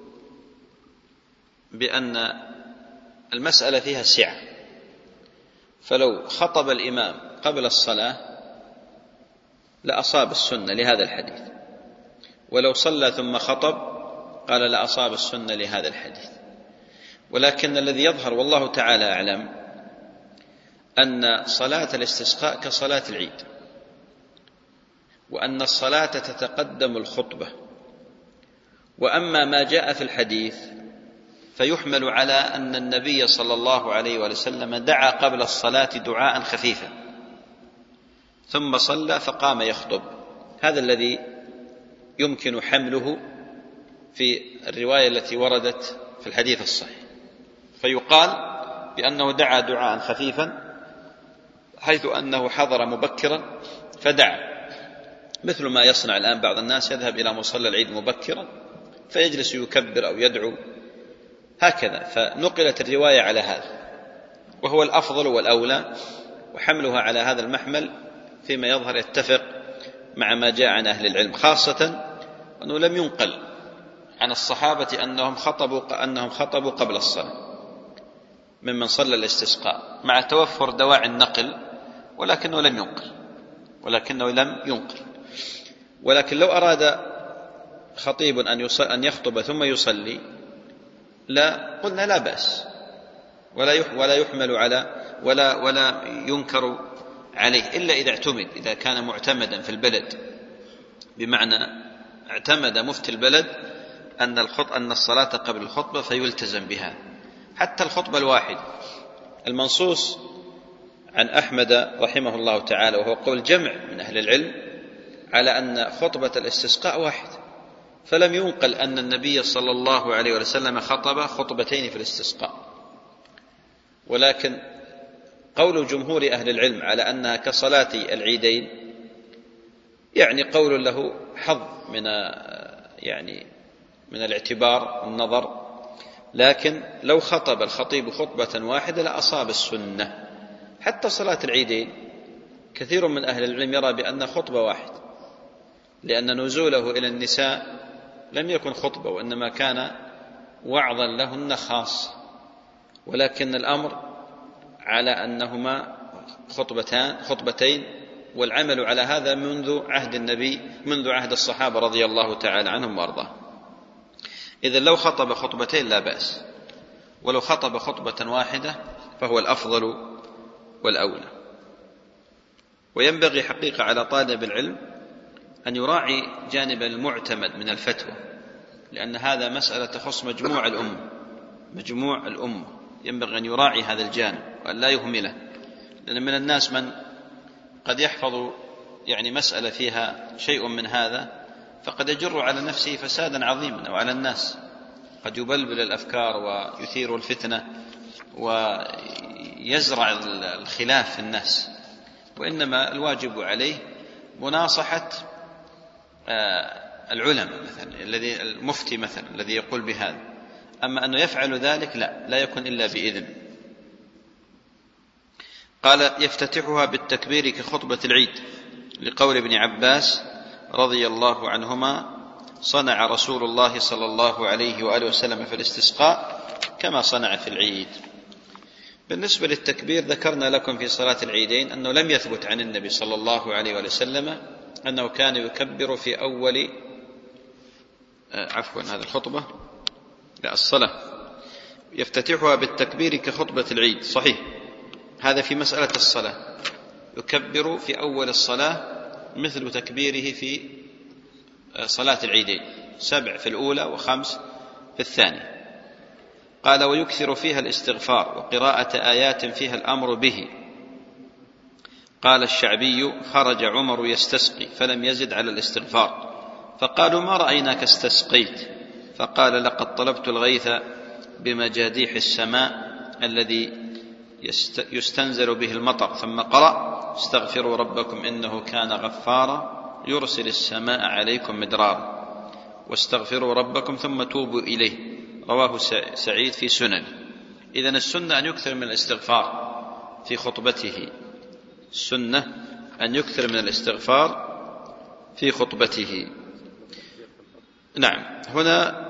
بأن المسألة فيها سعة، فلو خطب الإمام قبل الصلاة لأصاب السنة لهذا الحديث، ولو صلى ثم خطب قال لأصاب السنة لهذا الحديث. ولكن الذي يظهر والله تعالى أعلم أن صلاة الاستسقاء كصلاة العيد، وأن الصلاة تتقدم الخطبة. وأما ما جاء في الحديث فيحمل على أن النبي صلى الله عليه وسلم دعا قبل الصلاة دعاء خفيفا ثم صلى فقام يخطب، هذا الذي يمكن حمله في الرواية التي وردت في الحديث الصحيح، فيقال بأنه دعا دعاء خفيفا حيث أنه حضر مبكرا فدعا، مثل ما يصنع الآن بعض الناس، يذهب إلى مصلى العيد مبكرا فيجلس يكبر أو يدعو هكذا. فنقلت الرواية على هذا، وهو الأفضل والأولى، وحملها على هذا المحمل فيما يظهر يتفق مع ما جاء عن أهل العلم، خاصة أنه لم ينقل عن الصحابة أنهم خطبوا أنهم خطبوا قبل الصلاة ممن صلى الاستسقاء، مع توفر دواعي النقل، ولكنه لم ينقل ولكنه لم ينقل ولكن لو أراد خطيب أن يخطب ثم يصلي لا قلنا لا بأس، ولا يحمل على ولا ولا ينكر عليه، إلا إذا اعتمد، إذا كان معتمدا في البلد، بمعنى اعتمد مفتي البلد أن الخطبة أن الصلاة قبل الخطبة فيلتزم بها. حتى الخطبة الواحدة المنصوص عن أحمد رحمه الله تعالى، وهو قول جمع من أهل العلم، على أن خطبة الاستسقاء واحد، فلم ينقل أن النبي صلى الله عليه وسلم خطب خطبتين في الاستسقاء. ولكن قول جمهور أهل العلم على أنها كصلاة العيدين يعني قول له حظ من يعني من الاعتبار والنظر، لكن لو خطب الخطيب خطبة واحدة لأصاب السنة. حتى صلاة العيدين كثير من أهل العلم يرى بأن خطبة واحد، لأن نزوله إلى النساء لم يكن خطبة، وإنما كان وعظا لهن خاص، ولكن الأمر على أنهما خطبتان خطبتين، والعمل على هذا منذ عهد النبي منذ عهد الصحابة رضي الله تعالى عنهم وأرضاهم. إذن لو خطب خطبتين لا بأس، ولو خطب خطبة واحدة فهو الأفضل والأولى. وينبغي حقيقة على طالب العلم أن يراعي جانب المعتمد من الفتوى، لأن هذا مسألة تخص مجموع الأمة مجموع الأمة ينبغي أن يراعي هذا الجانب وأن لا يهمله، لأن من الناس من قد يحفظ يعني مسألة فيها شيء من هذا فقد يجر على نفسه فسادا عظيما، أو على الناس قد يبلبل الأفكار ويثير الفتنة ويزرع الخلاف في الناس. وإنما الواجب عليه مناصحة العلماء مثلا، الذي المفتي مثلا الذي يقول بهذا، أما أنه يفعل ذلك لا لا يكون إلا بإذن. قال يفتتحها بالتكبير كخطبة العيد، لقول ابن عباس رضي الله عنهما صنع رسول الله صلى الله عليه وآله وسلم في الاستسقاء كما صنع في العيد. بالنسبة للتكبير ذكرنا لكم في صلاة العيدين أنه لم يثبت عن النبي صلى الله عليه وآله وسلم أنه كان يكبر في أول عفوا هذه الخطبة لا الصلاة يفتتحها بالتكبير كخطبة العيد، صحيح هذا في مسألة الصلاة، يكبر في أول الصلاة مثل تكبيره في صلاة العيدين، سبع في الأولى وخمس في الثانية. قال ويكثر فيها الاستغفار وقراءة آيات فيها الأمر به. قال الشعبي خرج عمر يستسقي فلم يزد على الاستغفار، فقالوا ما رأيناك استسقيت، فقال لقد طلبت الغيث بمجاديح السماء الذي يستنزل به المطر، ثم قرأ استغفروا ربكم إنه كان غفارا يرسل السماء عليكم مدرارا واستغفروا ربكم ثم توبوا إليه، رواه سعيد في سنن. إذن السنة أن يكثر من الاستغفار في خطبته، السنة أن يكثر من الاستغفار في خطبته. نعم، هنا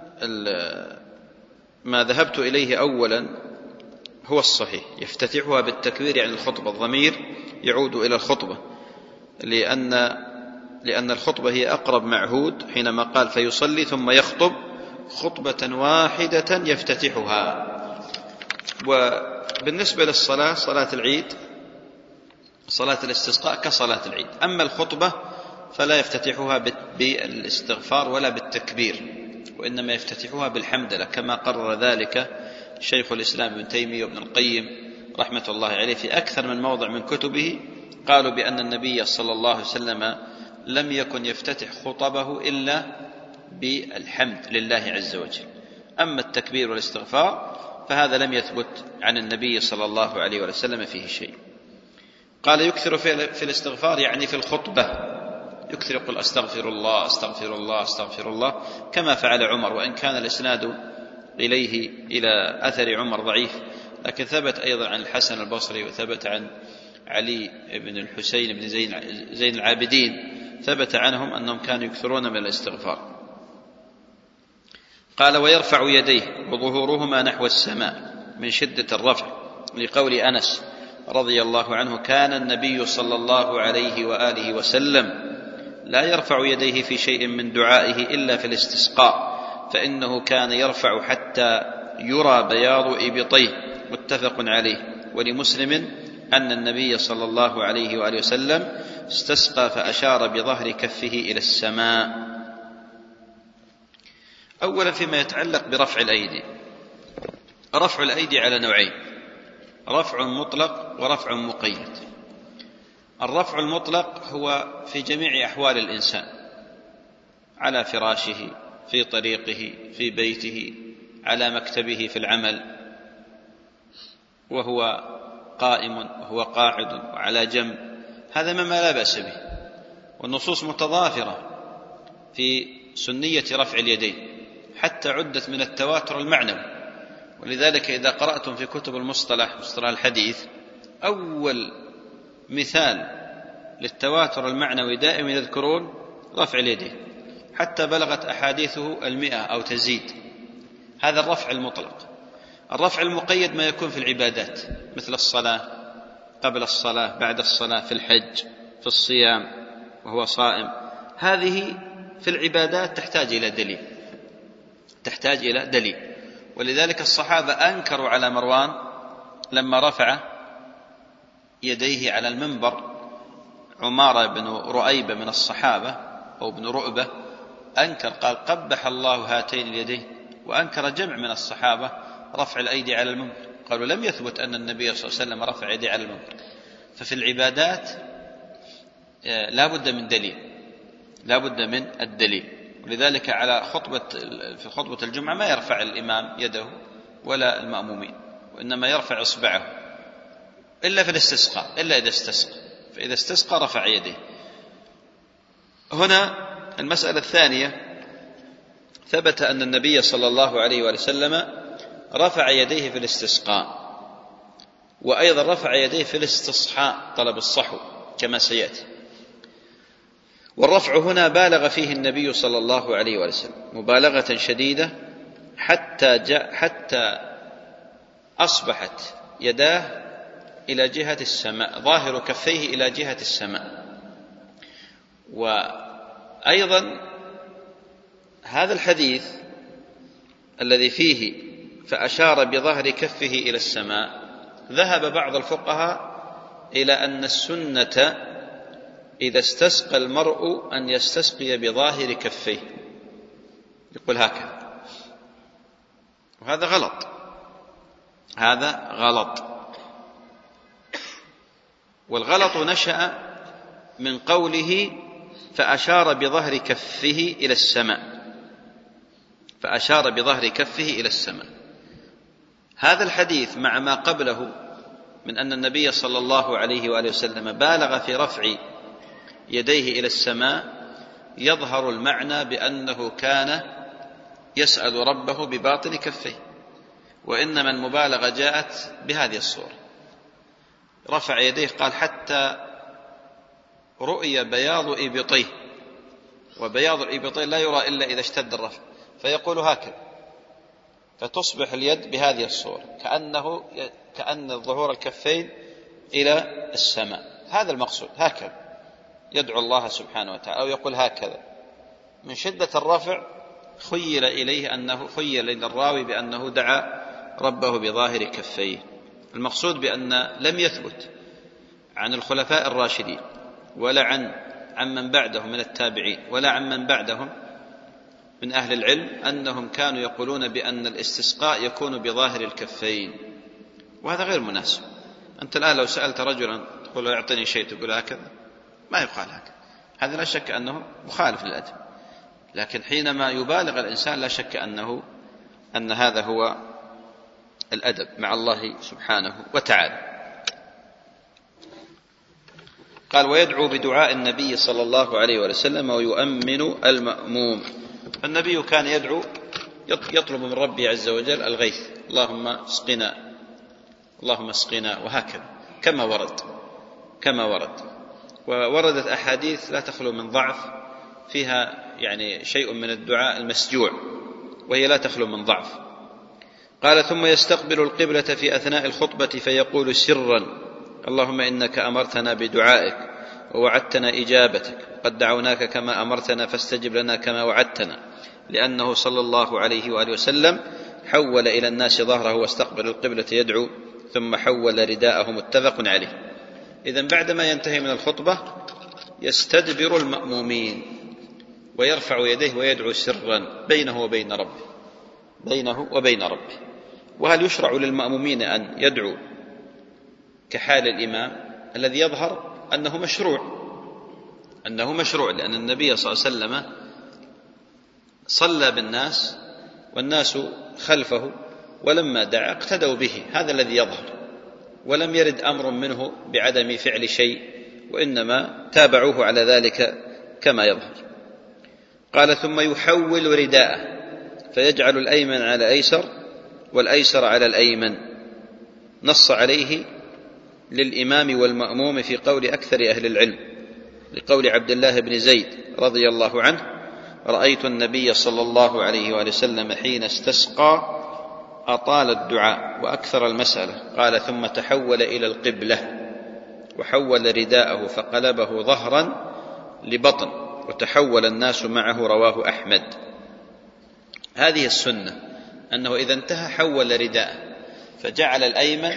ما ذهبت إليه أولا هو الصحيح، يفتتحها بالتكبير عن الخطبة، الضمير يعود إلى الخطبة، لأن لأن الخطبة هي أقرب معهود، حينما قال فيصلي ثم يخطب خطبة واحدة يفتتحها. وبالنسبة للصلاة، صلاة العيد، صلاة الاستسقاء كصلاة العيد، أما الخطبة فلا يفتتحها بالاستغفار ولا بالتكبير، وإنما يفتتحها بالحمدلله، كما قرر ذلك شيخ الإسلام ابن تيمية وابن القيم رحمة الله عليه في أكثر من موضع من كتبه. قالوا بأن النبي صلى الله عليه وسلم لم يكن يفتتح خطبه إلا بالحمد لله عز وجل. أما التكبير والاستغفار فهذا لم يثبت عن النبي صلى الله عليه وسلم فيه شيء. قال يكثر في الاستغفار يعني في الخطبة، يكثر يقول أستغفر الله أستغفر الله أستغفر الله، كما فعل عمر، وإن كان الإسناد إليه إلى أثر عمر ضعيف، لكن ثبت أيضا عن الحسن البصري، وثبت عن علي بن الحسين بن زين العابدين، ثبت عنهم أنهم كانوا يكثرون من الاستغفار. قال ويرفع يديه وظهورهما نحو السماء من شدة الرفع، لقول أنس رضي الله عنه كان النبي صلى الله عليه وآله وسلم لا يرفع يديه في شيء من دعائه إلا في الاستسقاء، فإنه كان يرفع حتى يرى بياض إبطيه، متفق عليه. ولمسلم أن النبي صلى الله عليه وآله وسلم استسقى فأشار بظهر كفه إلى السماء. أولا فيما يتعلق برفع الأيدي، رفع الأيدي على نوعين، رفع مطلق ورفع مقيد. الرفع المطلق هو في جميع أحوال الإنسان، على فراشه، في طريقه، في بيته، على مكتبه في العمل، وهو قائم وهو قاعد وعلى جنب، هذا مما لا بأس به، والنصوص متضافرة في سنية رفع اليدين حتى عدت من التواتر المعنوي. ولذلك إذا قرأتم في كتب المصطلح مصطلح الحديث، أول مثال للتواتر المعنوي دائما يذكرون رفع اليدين، حتى بلغت أحاديثه المئة أو تزيد. هذا الرفع المطلق. الرفع المقيد ما يكون في العبادات، مثل الصلاة، قبل الصلاة، بعد الصلاة، في الحج، في الصيام وهو صائم، هذه في العبادات تحتاج إلى دليل، تحتاج إلى دليل. ولذلك الصحابة أنكروا على مروان لما رفع يديه على المنبر، عمارة بن رؤيبة من الصحابة أو بن رؤبة أنكر، قال قبح الله هاتين اليدين. وأنكر جمع من الصحابة رفع الأيدي على المنبر، قالوا لم يثبت أن النبي صلى الله عليه وسلم رفع يديه على المنبر. ففي العبادات لا بد من دليل، لا بد من الدليل. ولذلك على خطبة في خطبة الجمعة ما يرفع الإمام يده ولا المأمومين، وإنما يرفع إصبعه، إلا في الاستسقاء، إلا إذا استسقى، فإذا استسقى رفع يديه. هنا المسألة الثانية، ثبت أن النبي صلى الله عليه وسلم رفع يديه في الاستسقاء، وأيضا رفع يديه في الاستصحاء، طلب الصحو، كما سيأتي. والرفع هنا بالغ فيه النبي صلى الله عليه وسلم مبالغة شديدة، حتى جاء حتى أصبحت يداه إلى جهة السماء، ظاهر كفيه إلى جهة السماء. وأيضا هذا الحديث الذي فيه فأشار بظهر كفه إلى السماء، ذهب بعض الفقهاء إلى أن السنة إذا استسقى المرء أن يستسقي بظاهر كفيه، يقول هكذا، وهذا غلط، هذا غلط. والغلط نشأ من قوله فأشار بظهر كفه إلى السماء فأشار بظهر كفه إلى السماء. هذا الحديث مع ما قبله من أن النبي صلى الله عليه وآله وسلم بالغ في رفع يديه إلى السماء يظهر المعنى بأنه كان يسأل ربه بباطن كفيه، وإنما المبالغة جاءت بهذه الصورة، رفع يديه قال حتى رؤي بياض إبطيه، وبياض الإبطين لا يرى إلا إذا اشتد الرفع، فيقول هكذا، فتصبح اليد بهذه الصورة كأنه كأن ظهور الكفين إلى السماء. هذا المقصود، هكذا يدعو الله سبحانه وتعالى، أو يقول هكذا. من شدة الرفع خيل إليه أنه خيل إلى الراوي بأنه دعا ربه بظاهر كفيه. المقصود بأن لم يثبت عن الخلفاء الراشدين ولا عن عمن بعدهم من التابعين ولا عمن بعدهم من أهل العلم أنهم كانوا يقولون بأن الاستسقاء يكون بظاهر الكفين، وهذا غير مناسب. أنت الآن لو سألت رجلا تقول له اعطني شيء تقول هكذا، ما يقال هكذا، هذا لا شك أنه مخالف للأدب. لكن حينما يبالغ الإنسان لا شك أنه أن هذا هو الأدب مع الله سبحانه وتعالى. قال ويدعو بدعاء النبي صلى الله عليه وسلم ويؤمن المأموم. النبي كان يدعو يطلب من ربه عز وجل الغيث، اللهم اسقنا اللهم اسقنا، وهكذا كما ورد كما ورد ووردت أحاديث لا تخلو من ضعف فيها يعني شيء من الدعاء المسجوع، وهي لا تخلو من ضعف. قال ثم يستقبل القبلة في أثناء الخطبة فيقول سرا اللهم إنك أمرتنا بدعائك ووعدتنا إجابتك، قد دعوناك كما أمرتنا فاستجب لنا كما وعدتنا، لأنه صلى الله عليه وآله وسلم حول إلى الناس ظهره واستقبل القبلة يدعو ثم حول رداءه، متفق عليه. إذن بعدما ينتهي من الخطبة يستدبر المأمومين ويرفع يديه ويدعو سرا بينه وبين ربه بينه وبين ربه. وهل يشرع للمأمومين أن يدعو كحال الإمام؟ الذي يظهر أنه مشروع أنه مشروع لأن النبي صلى الله عليه وسلم صلى بالناس والناس خلفه، ولما دعا اقتدوا به، هذا الذي يظهر، ولم يرد أمر منه بعدم فعل شيء، وإنما تابعوه على ذلك كما يظهر. قال ثم يحول رداءه فيجعل الأيمن على أيسر والأيسر على الأيمن، نص عليه للإمام والمأموم في قول أكثر أهل العلم، لقول عبد الله بن زيد رضي الله عنه رأيت النبي صلى الله عليه وآله وسلم حين استسقى أطال الدعاء وأكثر المسألة. قال ثم تحول إلى القبلة وحول رداءه فقلبه ظهرا لبطن وتحول الناس معه، رواه أحمد. هذه السنة، أنه إذا انتهى حول رداءه فجعل الأيمن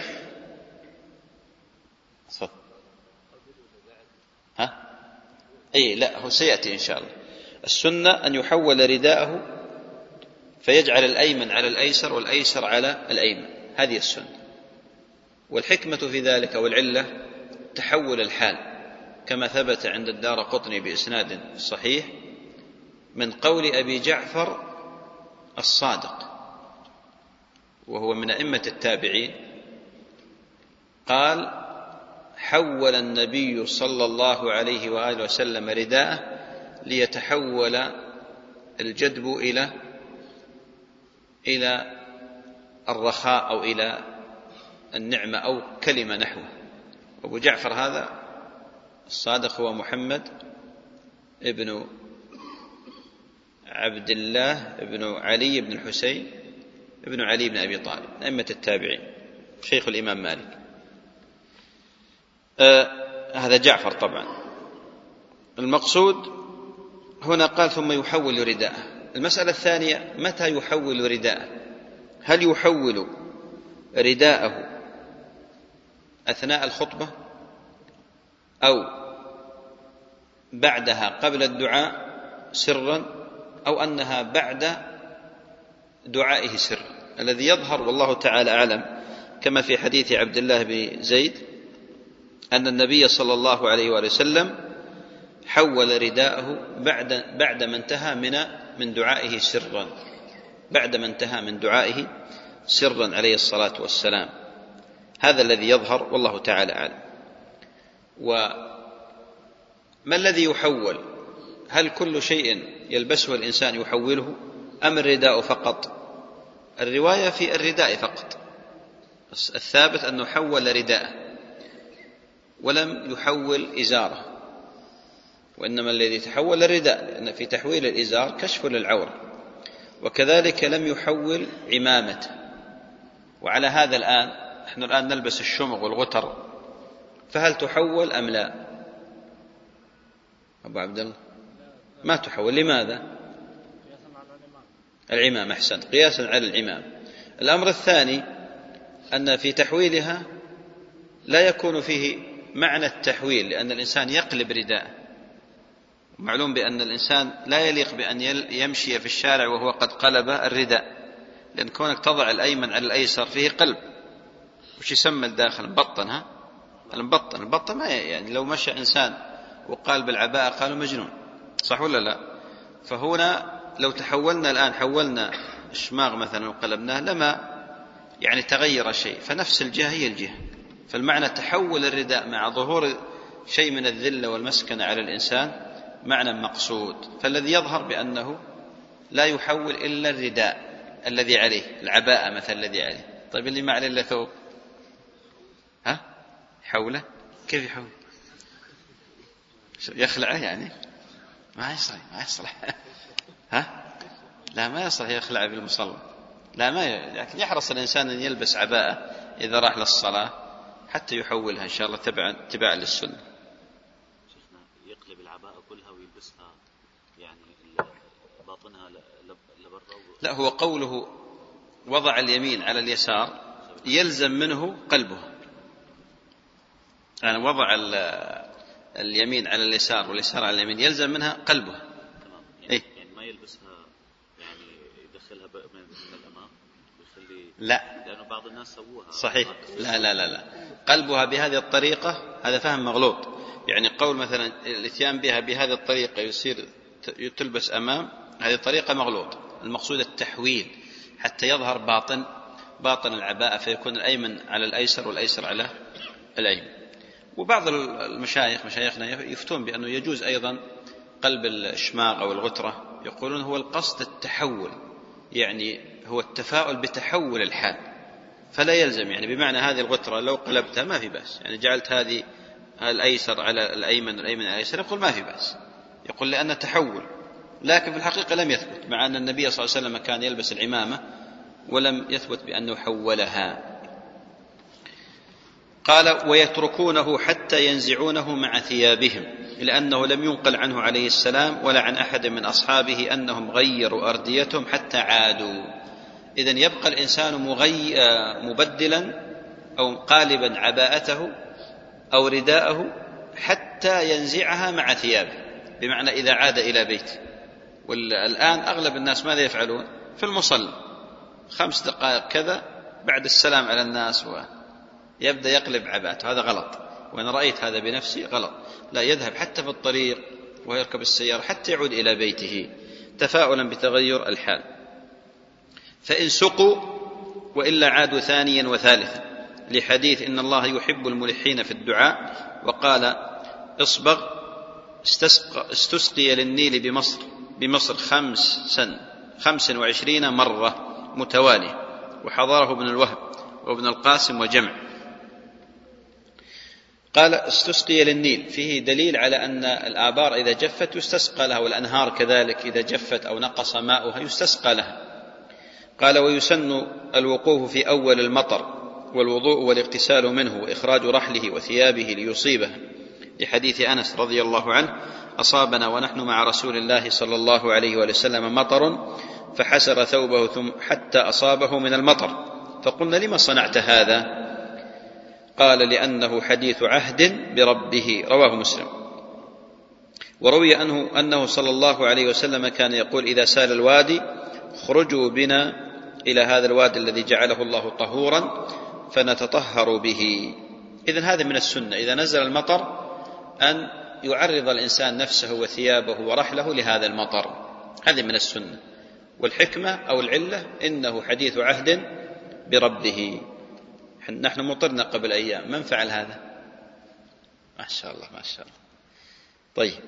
ها أي لا هو سيأتي إن شاء الله. السنة أن يحول رداءه فيجعل الأيمن على الأيسر والأيسر على الأيمن، هذه السنة. والحكمة في ذلك والعلة تحول الحال، كما ثبت عند الدارقطني بإسناد صحيح من قول أبي جعفر الصادق وهو من أئمة التابعين، قال حول النبي صلى الله عليه وآله وسلم رداءه ليتحول الجدب إلى إلى الرخاء أو إلى النعمة أو كلمة نحوه. أبو جعفر هذا الصادق هو محمد ابن عبد الله ابن علي بن الحسين ابن علي بن أبي طالب، أئمة التابعين، شيخ الإمام مالك. آه هذا جعفر طبعا. المقصود هنا قال ثم يحول رداءه. المسألة الثانية متى يحول رداءه؟ هل يحول رداءه أثناء الخطبة أو بعدها قبل الدعاء سرا، أو أنها بعد دعائه سرا؟ الذي يظهر والله تعالى أعلم كما في حديث عبد الله بن زيد أن النبي صلى الله عليه وآله وسلم حول رداءه بعد بعد ما انتهى من من دعائه سرا بعد ما انتهى من دعائه سرا عليه الصلاة والسلام. هذا الذي يظهر والله تعالى أعلم. وما الذي يحول؟ هل كل شيء يلبسه الإنسان يحوله أم الرداء فقط؟ الرواية في الرداء فقط، الثابت أنه حول رداءه ولم يحول إزاره، وإنما الذي تحول الرداء، لأن في تحويل الإزار كشف للعورة. وكذلك لم يحول عمامته. وعلى هذا الآن نحن الآن نلبس الشمغ والغتر، فهل تحول أم لا؟ أبو عبد الله ما تحول. لماذا؟ العمام. أحسنت، قياسا على العمام. الأمر الثاني أن في تحويلها لا يكون فيه معنى التحويل، لأن الإنسان يقلب رداءه. معلوم بأن الإنسان لا يليق بأن يمشي في الشارع وهو قد قلب الرداء، لأن كونك تضع الأيمن على الأيسر فيه قلب. وش يسمى الداخل؟ المبطن. ها المبطن المبطن ما يعني لو مشى إنسان وقال بالعباءة قالوا مجنون، صح ولا لا؟ فهنا لو تحولنا الآن حولنا الشماغ مثلا وقلبناه لما يعني تغير شيء، فنفس الجهة هي الجهة. فالمعنى تحول الرداء مع ظهور شيء من الذلة والمسكنة على الإنسان معنى مقصود. فالذي يظهر بأنه لا يحول إلا الرداء الذي عليه، العباءة مثلا الذي عليه. طيب اللي ما عليه إلا ثوب ها حوله؟ كيف يحول؟ يخلعه يعني؟ ما يصلح ما يصلح ها لا ما يصلح يخلعه بالمصلى، لا ما ي... لكن يحرص الإنسان أن يلبس عباءة إذا راح للصلاة حتى يحولها إن شاء الله تبعا تبعا للسنة. شيخنا يقلب العباءة كلها ويلبسها يعني باطنها لبرا؟ لا، هو قوله وضع اليمين على اليسار يلزم منه قلبها، يعني وضع اليمين على اليسار واليسار على اليمين يلزم منها قلبها. يعني, إيه؟ يعني ما يلبسها يعني يدخلها من الأمام ويخلي، لا لأنه بعض الناس سووها صحيح. لا لا لا لا قلبها بهذه الطريقة هذا فهم مغلوط. يعني قول مثلا الاتيان بها بهذه الطريقة يصير تلبس أمام، هذه طريقة مغلوط. المقصود التحويل حتى يظهر باطن باطن العباءة، فيكون الأيمن على الأيسر والأيسر على الأيمن. وبعض المشايخ مشايخنا يفتون بأنه يجوز أيضا قلب الشماغ أو الغترة، يقولون هو القصد التحول، يعني هو التفاؤل بتحول الحال، فلا يلزم يعني بمعنى هذه الغترة لو قلبتها ما في بأس، يعني جعلت هذه الأيسر على الأيمن والأيمن على الأيسر، يقول ما في بأس، يقول لأن تحول. لكن في الحقيقة لم يثبت، مع أن النبي صلى الله عليه وسلم كان يلبس العمامة ولم يثبت بأنه حولها. قال ويتركونه حتى ينزعونه مع ثيابهم، لأنه لم ينقل عنه عليه السلام ولا عن أحد من أصحابه أنهم غيروا أرديتهم حتى عادوا. إذن يبقى الإنسان مغي... مبدلا أو قالبا عباءته أو رداءه حتى ينزعها مع ثيابه، بمعنى إذا عاد إلى بيته. والآن أغلب الناس ماذا يفعلون؟ في المصلى خمس دقائق كذا بعد السلام على الناس ويبدأ يقلب عباءته، هذا غلط. وأنا رأيت هذا بنفسي غلط. لا، يذهب حتى في الطريق ويركب السيارة حتى يعود إلى بيته تفاؤلا بتغير الحال. فإن سقوا وإلا عادوا ثانيا وثالثا، لحديث إن الله يحب الملحين في الدعاء، وقال اصبغ استسقي للنيل بمصر بمصر خمسا خمس وعشرين مرة متوالية، وحضره ابن الوهب وابن القاسم وجمع. قال استسقي للنيل، فيه دليل على أن الآبار إذا جفت يستسقى لها، والأنهار كذلك إذا جفت أو نقص ماؤها يستسقى لها. قال ويسن الوقوف في أول المطر والوضوء والاغتسال منه وإخراج رحله وثيابه ليصيبه، لحديث أنس رضي الله عنه أصابنا ونحن مع رسول الله صلى الله عليه وسلم مطر فحسر ثوبه ثم حتى أصابه من المطر، فقلنا لما صنعت هذا؟ قال لأنه حديث عهد بربه، رواه مسلم. وروي أنه, أنه صلى الله عليه وسلم كان يقول إذا سال الوادي خرجوا بنا إلى هذا الوادي الذي جعله الله طهورا فنتطهر به. إذن هذا من السنة، إذا نزل المطر أن يعرض الإنسان نفسه وثيابه ورحله لهذا المطر، هذه من السنة. والحكمة أو العلة إنه حديث عهد بربه. نحن مطرنا قبل أيام، من فعل هذا؟ ما شاء الله ما شاء الله. طيب،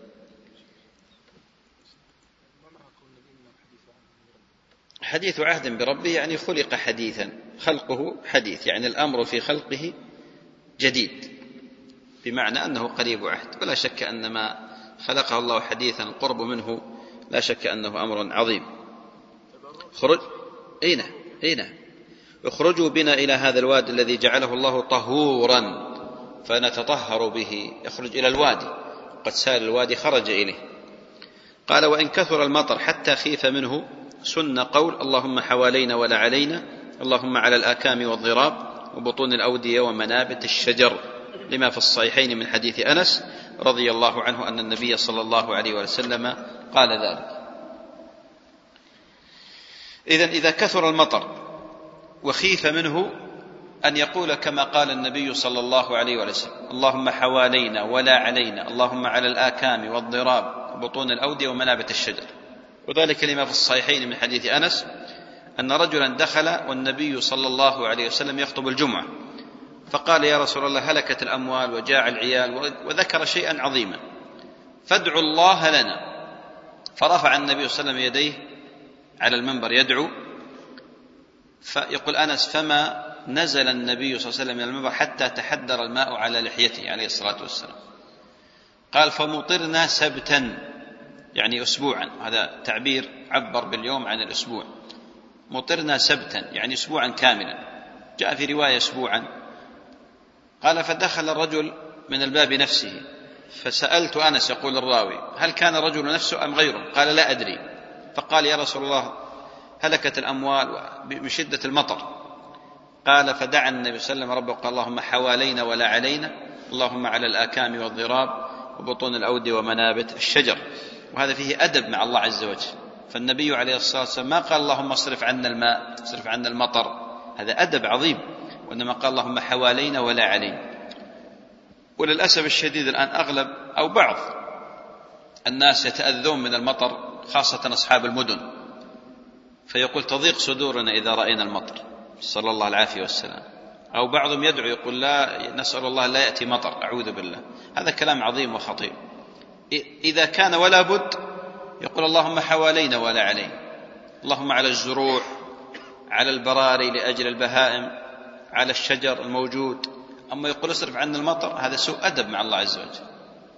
حديث عهد بربه يعني خلق حديثا، خلقه حديث، يعني الأمر في خلقه جديد، بمعنى أنه قريب عهد. ولا شك أن ما خلقه الله حديثا القرب منه لا شك أنه أمر عظيم. خرج إينا إينا اخرجوا بنا إلى هذا الوادي الذي جعله الله طهورا فنتطهر به. يخرج إلى الوادي، قد سال الوادي خرج إليه. قال: وإن كثر المطر حتى خيف منه سن قول: اللهم حوالينا ولا علينا، اللهم على الآكام والضراب وبطون الأودية ومنابت الشجر، لما في الصحيحين من حديث أنس رضي الله عنه أن النبي صلى الله عليه وسلم قال ذلك. إذن إذا كثر المطر وخيف منه أن يقول كما قال النبي صلى الله عليه وسلم: اللهم حوالينا ولا علينا، اللهم على الآكام والضراب وبطون الأودية ومنابت الشجر. وذلك لما في الصحيحين من حديث أنس أن رجلا دخل والنبي صلى الله عليه وسلم يخطب الجمعة، فقال: يا رسول الله، هلكت الأموال وجاع العيال، وذكر شيئا عظيما، فادعوا الله لنا. فرفع النبي صلى الله عليه وسلم يديه على المنبر يدعو. فيقول أنس: فما نزل النبي صلى الله عليه وسلم من المنبر حتى تحدر الماء على لحيته عليه الصلاة والسلام. قال: فمطرنا سبتا، يعني أسبوعا، هذا تعبير عبر باليوم عن الأسبوع. مطرنا سبتا يعني أسبوعا كاملا، جاء في رواية أسبوعا. قال: فدخل الرجل من الباب نفسه، فسألت أنس، يقول الراوي: هل كان الرجل نفسه أم غيره؟ قال: لا أدري. فقال: يا رسول الله، هلكت الأموال من شدة المطر. قال: فدعا النبي صلى الله عليه وسلم ربه قال: اللهم حوالينا ولا علينا، اللهم على الآكام والضراب وبطون الأودية ومنابت الشجر. وهذا فيه أدب مع الله عز وجل. فالنبي عليه الصلاة والسلام ما قال: اللهم اصرف عنا الماء، اصرف عنا المطر، هذا أدب عظيم، وإنما قال: اللهم حوالينا ولا علينا. وللأسف الشديد الآن أغلب أو بعض الناس يتأذون من المطر، خاصة أصحاب المدن، فيقول: تضيق صدورنا إذا رأينا المطر، صلى الله العافية والسلام. أو بعضهم يدعو يقول: لا، نسأل الله لا يأتي مطر، أعوذ بالله. هذا كلام عظيم وخطير. إذا كان ولا بد يقول: اللهم حوالينا ولا علينا، اللهم على الزروع، على البراري لأجل البهائم، على الشجر الموجود. أما يقول اصرف عنا المطر، هذا سوء أدب مع الله عز وجل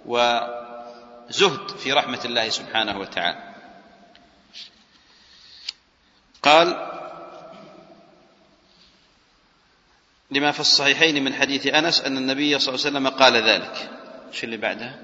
وزهد في رحمة الله سبحانه وتعالى. قال: لما في الصحيحين من حديث أنس أن النبي صلى الله عليه وسلم قال ذلك. شو اللي بعدها؟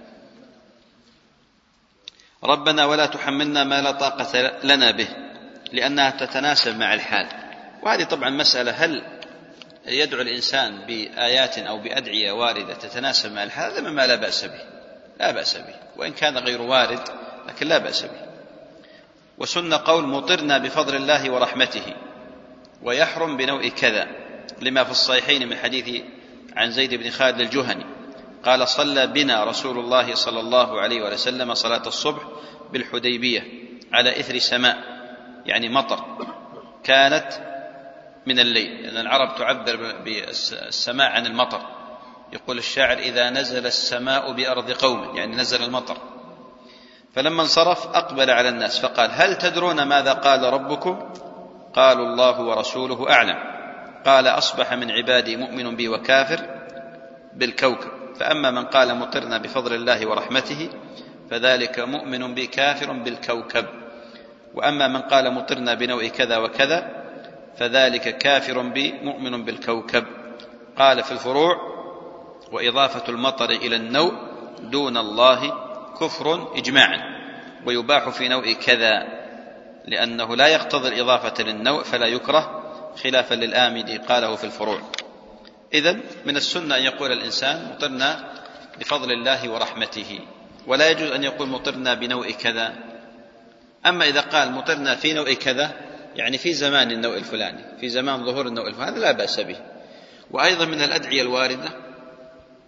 ربنا ولا تحملنا ما لا طاقة لنا به، لأنها تتناسب مع الحال. وهذه طبعا مسألة، هل يدعو الإنسان بآيات أو بأدعية واردة تتناسب مع الحال؟ هذا مما لا بأس به، لا بأس به، وإن كان غير وارد لكن لا بأس به. وسن قول: مطرنا بفضل الله ورحمته، ويحرم بنوء كذا، لما في الصحيحين من حديث عن زيد بن خالد الجهني قال: صلى بنا رسول الله صلى الله عليه وسلم صلاة الصبح بالحديبية على إثر سماء، يعني مطر، كانت من الليل، لأن العرب تعبر بالسماء عن المطر. يقول الشاعر: إذا نزل السماء بأرض قوم، يعني نزل المطر. فلما انصرف أقبل على الناس فقال: هل تدرون ماذا قال ربكم؟ قالوا: الله ورسوله أعلم. قال: أصبح من عبادي مؤمن بي وكافر بالكوكب، فأما من قال مطرنا بفضل الله ورحمته فذلك مؤمن بي كافر بالكوكب، وأما من قال مطرنا بنوء كذا وكذا فذلك كافر بي مؤمن بالكوكب. قال في الفروع: وإضافة المطر إلى النوء دون الله كفر إجماعا، ويباح في نوء كذا، لأنه لا يقتضي الإضافة للنوء فلا يكره، خلافا للآمدي قاله في الفروع. إذن من السنة أن يقول الإنسان: مطرنا بفضل الله ورحمته، ولا يجوز أن يقول مطرنا بنوء كذا. أما إذا قال مطرنا في نوء كذا، يعني في زمان النوء الفلاني، في زمان ظهور النوء الفلاني، هذا لا بأس به. وأيضا من الأدعية الواردة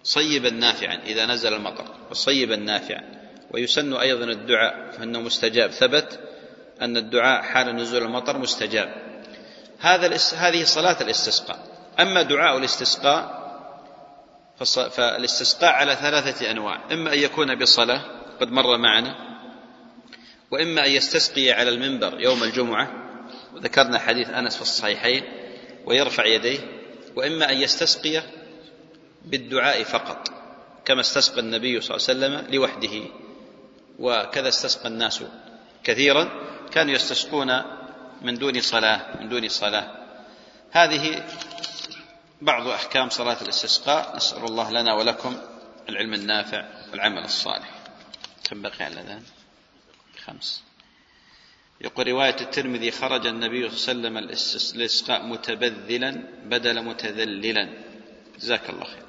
صيبا نافعا إذا نزل المطر، وصيبا نافعا. ويسن أيضا الدعاء فإنه مستجاب، ثبت أن الدعاء حال نزول المطر مستجاب. هذا هذه صلاة الاستسقاء. أما دعاء الاستسقاء فالاستسقاء على ثلاثة أنواع: إما أن يكون بصلاة قد مر معنا، وإما أن يستسقي على المنبر يوم الجمعة، وذكرنا حديث أنس في الصحيحين ويرفع يديه، وإما أن يستسقي بالدعاء فقط كما استسقى النبي صلى الله عليه وسلم لوحده، وكذا استسقى الناس كثيرا، كانوا يستسقون من دون صلاة من دون صلاة. هذه بعض أحكام صلاة الاستسقاء. نسأل الله لنا ولكم العلم النافع والعمل الصالح. كم بقي على الأذان؟ خمس. يقول رواية الترمذي: خرج النبي صلى الله عليه وسلم الاستسقاء متبذلا بدل متذللا. جزاك الله خير.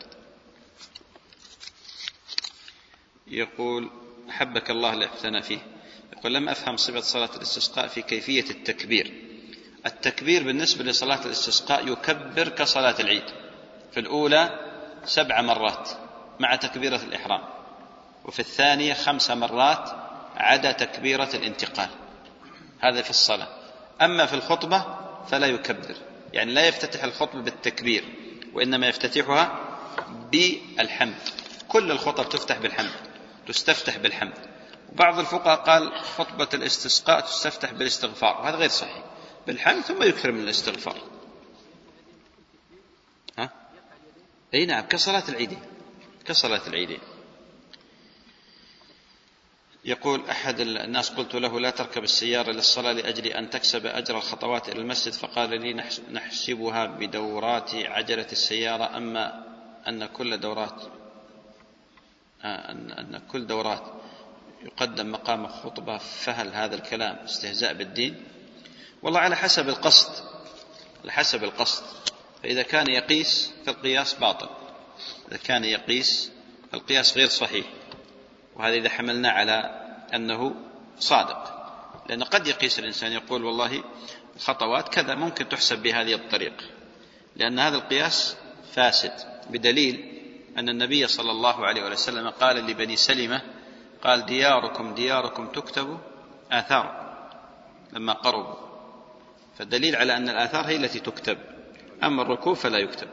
يقول حبك الله لأحسن فيه. يقول لم أفهم صفة صلاة الاستسقاء في كيفية التكبير. التكبير بالنسبة لصلاة الاستسقاء يكبر كصلاة العيد، في الأولى سبع مرات مع تكبيرة الإحرام، وفي الثانية خمس مرات عدا تكبيرة الانتقال. هذا في الصلاة. أما في الخطبة فلا يكبر، يعني لا يفتتح الخطبة بالتكبير، وإنما يفتتحها بالحمد. كل الخطب تفتح بالحمد، تستفتح بالحمد. وبعض الفقهاء قال خطبة الاستسقاء تستفتح بالاستغفار، وهذا غير صحيح، بالحمد ثم يكثر من الاستغفار. ها؟ أي نعم، كصلاة العيدين، كصلاة العيدين. يقول أحد الناس: قلت له لا تركب السيارة للصلاة لأجل أن تكسب أجر الخطوات إلى المسجد، فقال لي نحسبها بدورات عجلة السيارة، أما أن كل دورات أن أن كل دورات يقدم مقام خطبة، فهل هذا الكلام استهزاء بالدين؟ والله على حسب القصد، على حسب القصد. فإذا كان يقيس فالقياس باطل، إذا كان يقيس القياس غير صحيح، وهذا إذا حملنا على أنه صادق، لأن قد يقيس الإنسان يقول والله الخطوات كذا ممكن تحسب بهذه الطريقة، لأن هذا القياس فاسد، بدليل أن النبي صلى الله عليه وسلم قال لبني سلمة: قال دياركم دياركم تكتب آثار، لما قربوا. فالدليل على أن الآثار هي التي تكتب، أما الركوب فلا يكتب.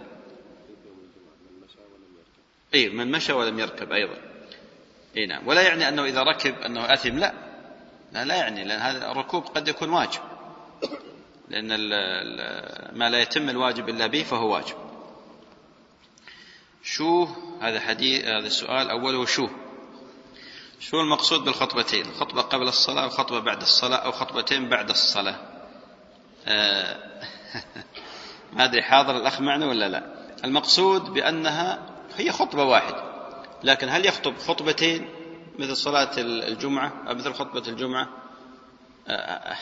أي من مشى ولم يركب أيضا. أي نعم. ولا يعني أنه إذا ركب أنه آثم، لا لا, لا يعني، لأن هذا الركوب قد يكون واجب، لأن ما لا يتم الواجب إلا به فهو واجب. شو هذا حديث، هذا السؤال أوله شو شو المقصود بالخطبتين؟ خطبة قبل الصلاة وخطبة بعد الصلاة، أو خطبتين بعد الصلاة؟ آه ما أدري حاضر الأخ معنا ولا لا. المقصود بأنها هي خطبة واحدة، لكن هل يخطب خطبتين مثل صلاة الجمعة أو مثل خطبة الجمعة؟ آه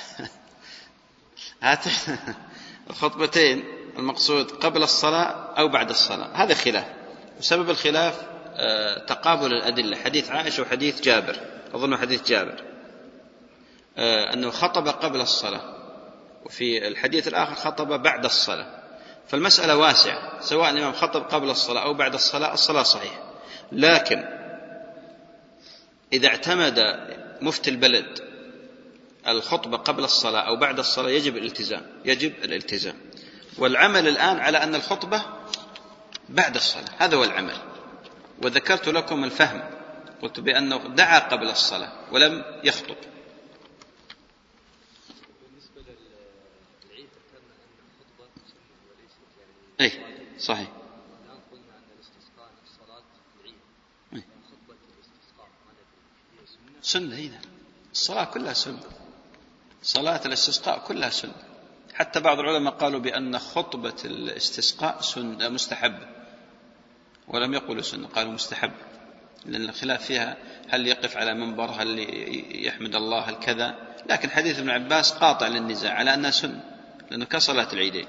الخطبتين المقصود قبل الصلاة أو بعد الصلاة، هذا خلاف. وسبب الخلاف آه تقابل الأدلة، حديث عائشة وحديث جابر، أظن حديث جابر آه أنه خطب قبل الصلاة، وفي الحديث الآخر خطب بعد الصلاة. فالمسألة واسعة، سواء الإمام خطب قبل الصلاة أو بعد الصلاة الصلاة صحيحة. لكن إذا اعتمد مفتي البلد الخطبة قبل الصلاة أو بعد الصلاة يجب الالتزام، يجب الالتزام. والعمل الآن على أن الخطبة بعد الصلاة، هذا هو العمل. وذكرت لكم الفهم، قلت بأنه دعا قبل الصلاة ولم يخطب. بالنسبة للعيد ذكرنا أن الخطبة سنة وليست يعني أي صحيح. الآن قلنا أن الاستسقاء في صلاة العيد، خطبة الاستسقاء هي سنة. سنة هنا الصلاة كلها سنة، صلاة الاستسقاء كلها سنة. حتى بعض العلماء قالوا بأن خطبة الاستسقاء سنة مستحبة، ولم يقولوا سنة، قالوا مستحب، لأن الخلاف فيها هل يقف على منبر، هل يحمد الله، هل كذا. لكن حديث ابن عباس قاطع للنزاع على أنها سنة، لأنه كصلاة العيدين.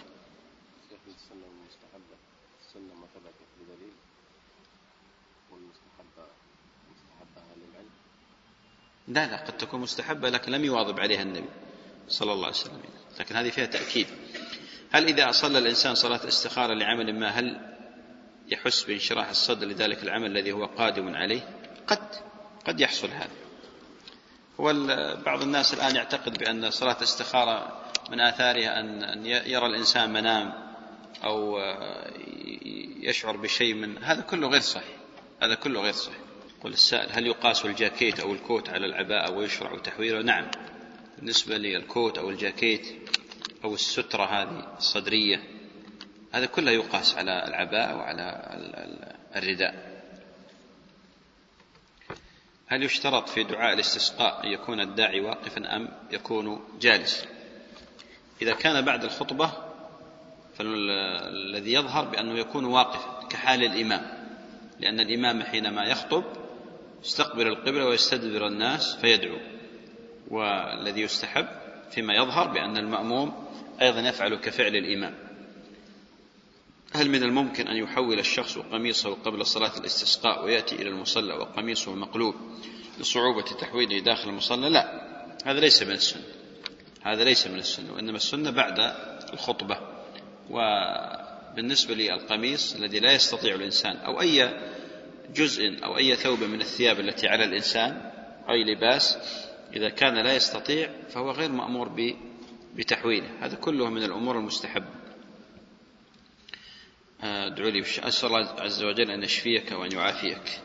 السنة ما ثبت بدليل، والمستحبة مستحبة للعلم. لا لا، قد تكون مستحبة لكن لم يواظب عليها النبي صلى الله عليه وسلم، لكن هذه فيها تأكيد. هل إذا صلى الإنسان صلاة استخارة لعمل ما هل يحس بانشراح الصدر لذلك العمل الذي هو قادم عليه، قد قد يحصل هذا. بعض الناس الآن يعتقد بأن صلاة الاستخارة من آثارها أن يرى الإنسان منام أو يشعر بشيء من هذا، كله غير صحيح، هذا كله غير صحيح. قل السائل: هل يقاس الجاكيت أو الكوت على العباءة ويشرع تحويله؟ نعم، بالنسبة للكوت أو الجاكيت أو السترة هذه الصدرية، هذا كله يقاس على العباءة وعلى الرداء. هل يشترط في دعاء الاستسقاء أن يكون الداعي واقفا أم يكون جالس؟ إذا كان بعد الخطبة فالذي يظهر بأنه يكون واقفا كحال الإمام، لأن الإمام حينما يخطب يستقبل القبلة ويستدبر الناس فيدعو، والذي يستحب فيما يظهر بأن المأموم أيضا يفعل كفعل الإمام. هل من الممكن أن يحول الشخص قميصه قبل صلاة الاستسقاء ويأتي إلى المصلى وقميصه مقلوب لصعوبة تحويله داخل المصلى؟ لا، هذا ليس من السنة، هذا ليس من السنة، وإنما السنة بعد الخطبة. وبالنسبة للقميص الذي لا يستطيع الإنسان أو أي جزء أو أي ثوب من الثياب التي على الإنسان أي لباس، إذا كان لا يستطيع فهو غير مأمور بتحويله، هذا كله من الأمور المستحبة. ادعوا لي، أسأل الله عز وجل أن يشفيك وأن يعافيك.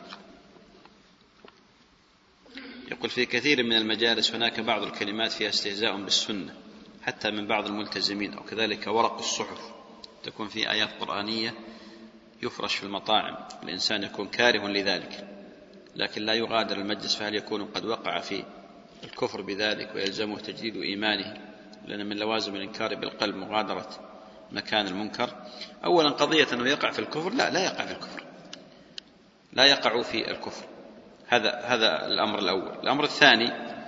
يقول: في كثير من المجالس هناك بعض الكلمات فيها استهزاء بالسنة حتى من بعض الملتزمين، أو كذلك ورق الصحف تكون في آيات قرآنية يفرش في المطاعم، الإنسان يكون كاره لذلك لكن لا يغادر المجلس، فهل يكون قد وقع في الكفر بذلك ويلزمه تجديد إيمانه؟ لأن من لوازم الإنكار بالقلب مغادرة مكان المنكر. أولا قضية أنه يقع في الكفر، لا لا يقع في الكفر، لا يقع في الكفر، هذا هذا الأمر الأول. الأمر الثاني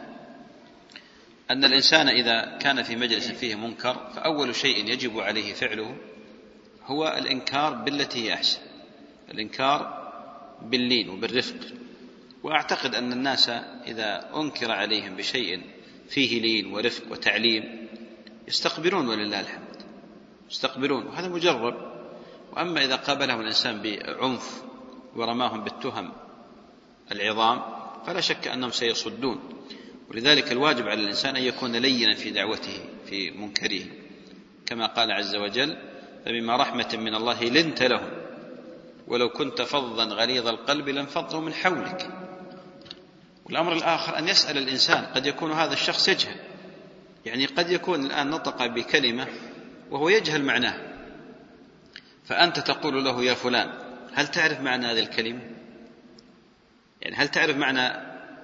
أن الإنسان إذا كان في مجلس فيه منكر فأول شيء يجب عليه فعله هو الإنكار بالتي هي أحسن، الإنكار باللين وبالرفق. وأعتقد أن الناس إذا أنكر عليهم بشيء فيه لين ورفق وتعليم يستقبلون، ولله الحمد يستقبلون، وهذا مجرب. وأما إذا قابلهم الإنسان بعنف ورماهم بالتهم العظام فلا شك أنهم سيصدون. ولذلك الواجب على الإنسان أن يكون لينا في دعوته في منكره، كما قال عز وجل: فبما رحمة من الله لنت لهم ولو كنت فظا غليظ القلب لانفضوا من حولك. والأمر الآخر أن يسأل الإنسان، قد يكون هذا الشخص يجهل، يعني قد يكون الآن نطق بكلمة وهو يجهل معناه، فأنت تقول له: يا فلان هل تعرف معنى هذه الكلمة؟ يعني هل تعرف معنى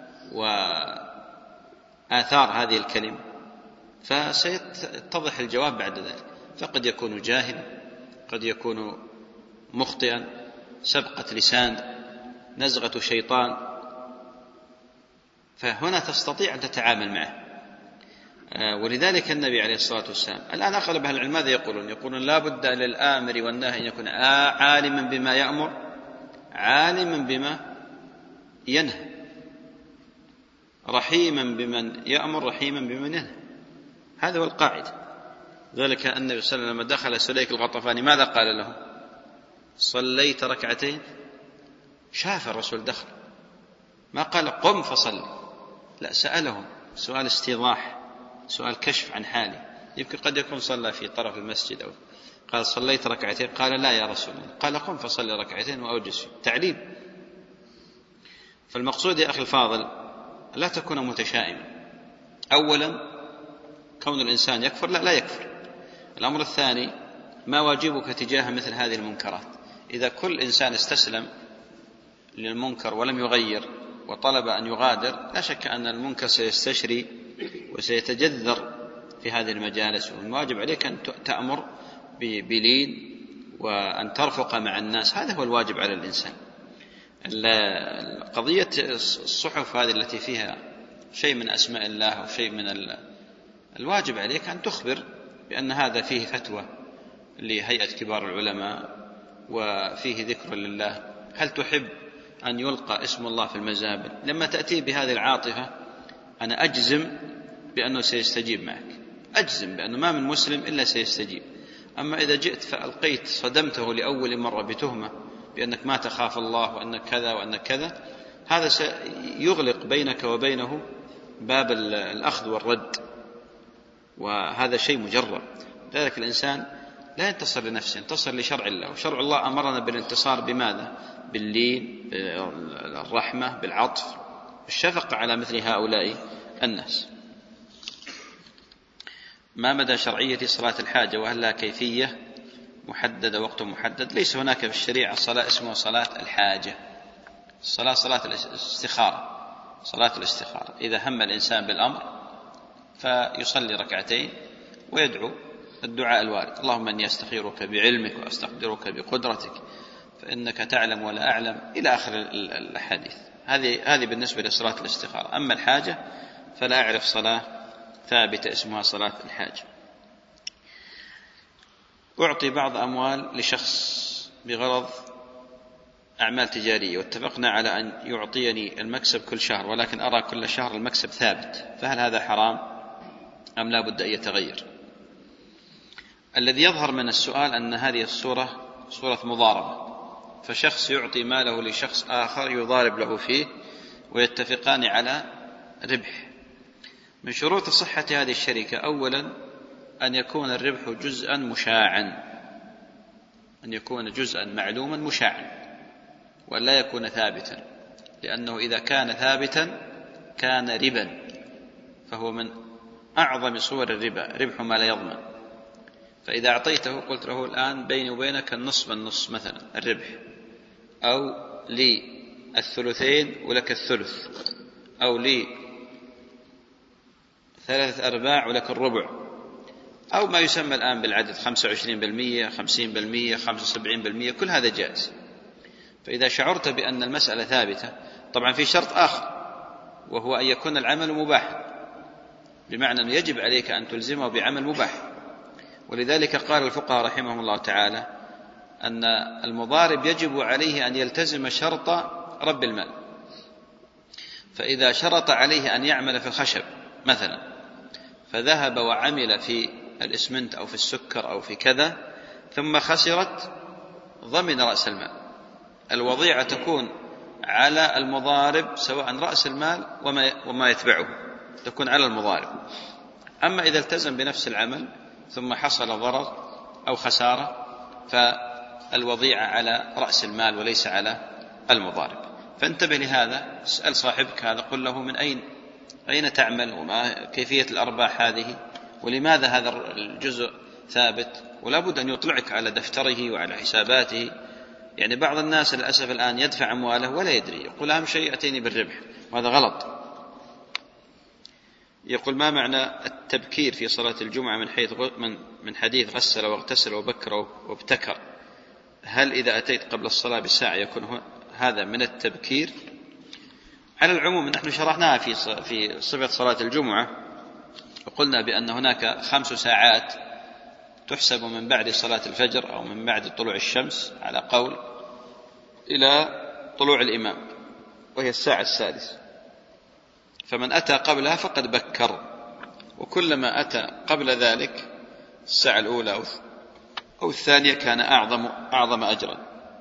وآثار هذه الكلمة؟ فسيتضح الجواب بعد ذلك. فقد يكون جاهلا، قد يكون مخطئا، سبقة لسان، نزغة شيطان، فهنا تستطيع أن تتعامل معه. ولذلك النبي عليه الصلاة والسلام الآن أغلب أهل العلم ماذا يقولون؟ يقولون لا بد للآمر والناهي أن يكون عالما بما يأمر عالما بما ينهى، رحيما بمن يأمر رحيما بمن ينهى، هذا هو القاعدة. ذلك النبي صلى الله عليه وسلم لما دخل سليك الغطفاني ماذا قال له؟ صليت ركعتين؟ شاف الرسول دخل، ما قال قم فصل، لا، سألهم سؤال استيضاح، سؤال كشف عن حاله. يمكن قد يكون صلى في طرف المسجد أو قال صليت ركعتين، قال لا يا رسول الله، قال قم فصلي ركعتين وأوجز، تعليم. فالمقصود يا أخي الفاضل لا تكون متشائما. أولا كون الإنسان يكفر، لا لا يكفر. الأمر الثاني ما واجبك تجاه مثل هذه المنكرات. إذا كل إنسان استسلم للمنكر ولم يغير وطلب أن يغادر، لا شك أن المنكر سيستشري وسيتجذر في هذه المجالس. والواجب عليك أن تأمر بلين وأن ترفق مع الناس، هذا هو الواجب على الإنسان. قضية الصحف هذه التي فيها شيء من أسماء الله أو شيء من الواجب عليك أن تخبر بأن هذا فيه فتوى لهيئة كبار العلماء وفيه ذكر لله. هل تحب أن يلقى اسم الله في المزابل؟ لما تأتي بهذه العاطفة أنا أجزم بأنه سيستجيب معك، أجزم بأنه ما من مسلم إلا سيستجيب. أما إذا جئت فألقيت صدمته لأول مرة بتهمة بأنك ما تخاف الله وأنك كذا وأنك كذا، هذا سيغلق بينك وبينه باب الأخذ والرد، وهذا شيء مجرب. لذلك الإنسان لا ينتصر لنفسه، ينتصر لشرع الله، وشرع الله أمرنا بالانتصار بماذا؟ باللين، بالرحمة، بالعطف، بالشفقة على مثل هؤلاء الناس. ما مدى شرعية صلاة الحاجة، وهل لها كيفية محددة وقت محدد؟ ليس هناك في الشريعة صلاة اسمها صلاة الحاجة. الصلاة صلاة الاستخارة، صلاة الاستخارة. إذا هم الإنسان بالأمر فيصلي ركعتين ويدعو الدعاء الوارد: اللهم إني أستخيرك بعلمك وأستقدرك بقدرتك فإنك تعلم ولا أعلم، إلى آخر الأحاديث. هذه هذه بالنسبة لصلاة الاستخارة. أما الحاجة فلا أعرف صلاة ثابتة اسمها صلاة الحاجة. أعطي بعض أموال لشخص بغرض أعمال تجارية، واتفقنا على أن يعطيني المكسب كل شهر، ولكن أرى كل شهر المكسب ثابت، فهل هذا حرام أم لا بد أن يتغير؟ الذي يظهر من السؤال أن هذه الصورة صورة مضاربة، فشخص يعطي ماله لشخص آخر يضارب له فيه ويتفقان على ربح. من شروط صحة هذه الشركة أولا أن يكون الربح جزءا مشاعا، أن يكون جزءا معلوما مشاعا، وأن لا يكون ثابتا، لأنه إذا كان ثابتا كان ربا، فهو من أعظم صور الربا، ربح ما لا يضمن. فإذا أعطيته قلت له الآن بيني وبينك النصف بالنصف مثلا الربح، أو لي الثلثين ولك الثلث، أو لي ثلاثة أرباع ولك الربع، أو ما يسمى الآن بالعدد خمسة وعشرين بالمئة، خمسين بالمئة، خمسة وسبعين بالمئة، كل هذا جائز. فإذا شعرت بأن المسألة ثابتة، طبعا في شرط آخر وهو أن يكون العمل مباح، بمعنى أنه يجب عليك أن تلزمه بعمل مباح. ولذلك قال الفقهاء رحمهم الله تعالى أن المضارب يجب عليه أن يلتزم شرط رب المال. فإذا شرط عليه أن يعمل في الخشب مثلا، فذهب وعمل في الإسمنت أو في السكر أو في كذا، ثم خسرت، ضمن رأس المال. الوضيعة تكون على المضارب، سواء رأس المال وما يتبعه تكون على المضارب. أما إذا التزم بنفس العمل ثم حصل ضرر أو خسارة فالوضيعة على رأس المال وليس على المضارب. فانتبه لهذا، اسأل صاحبك هذا، قل له من أين أين تعمل، وما كيفية الأرباح هذه، ولماذا هذا الجزء ثابت، ولا بد أن يطلعك على دفتره وعلى حساباته. يعني بعض الناس للأسف الآن يدفع أمواله ولا يدري، يقول أهم شيء أتيني بالربح، وهذا غلط. يقول: ما معنى التبكير في صلاة الجمعة من حيث من من حديث غسل واغتسل وبكر وابتكر؟ هل إذا أتيت قبل الصلاة بساعة يكون هذا من التبكير؟ على العموم نحن شرحناها في في صفة صلاة الجمعة، وقلنا بأن هناك خمس ساعات تحسب من بعد صلاة الفجر أو من بعد طلوع الشمس على قول إلى طلوع الإمام، وهي الساعة السادسة. فمن أتى قبلها فقد بكر، وكلما أتى قبل ذلك الساعة الأولى أو الثانية كان أعظم أعظم أجرا.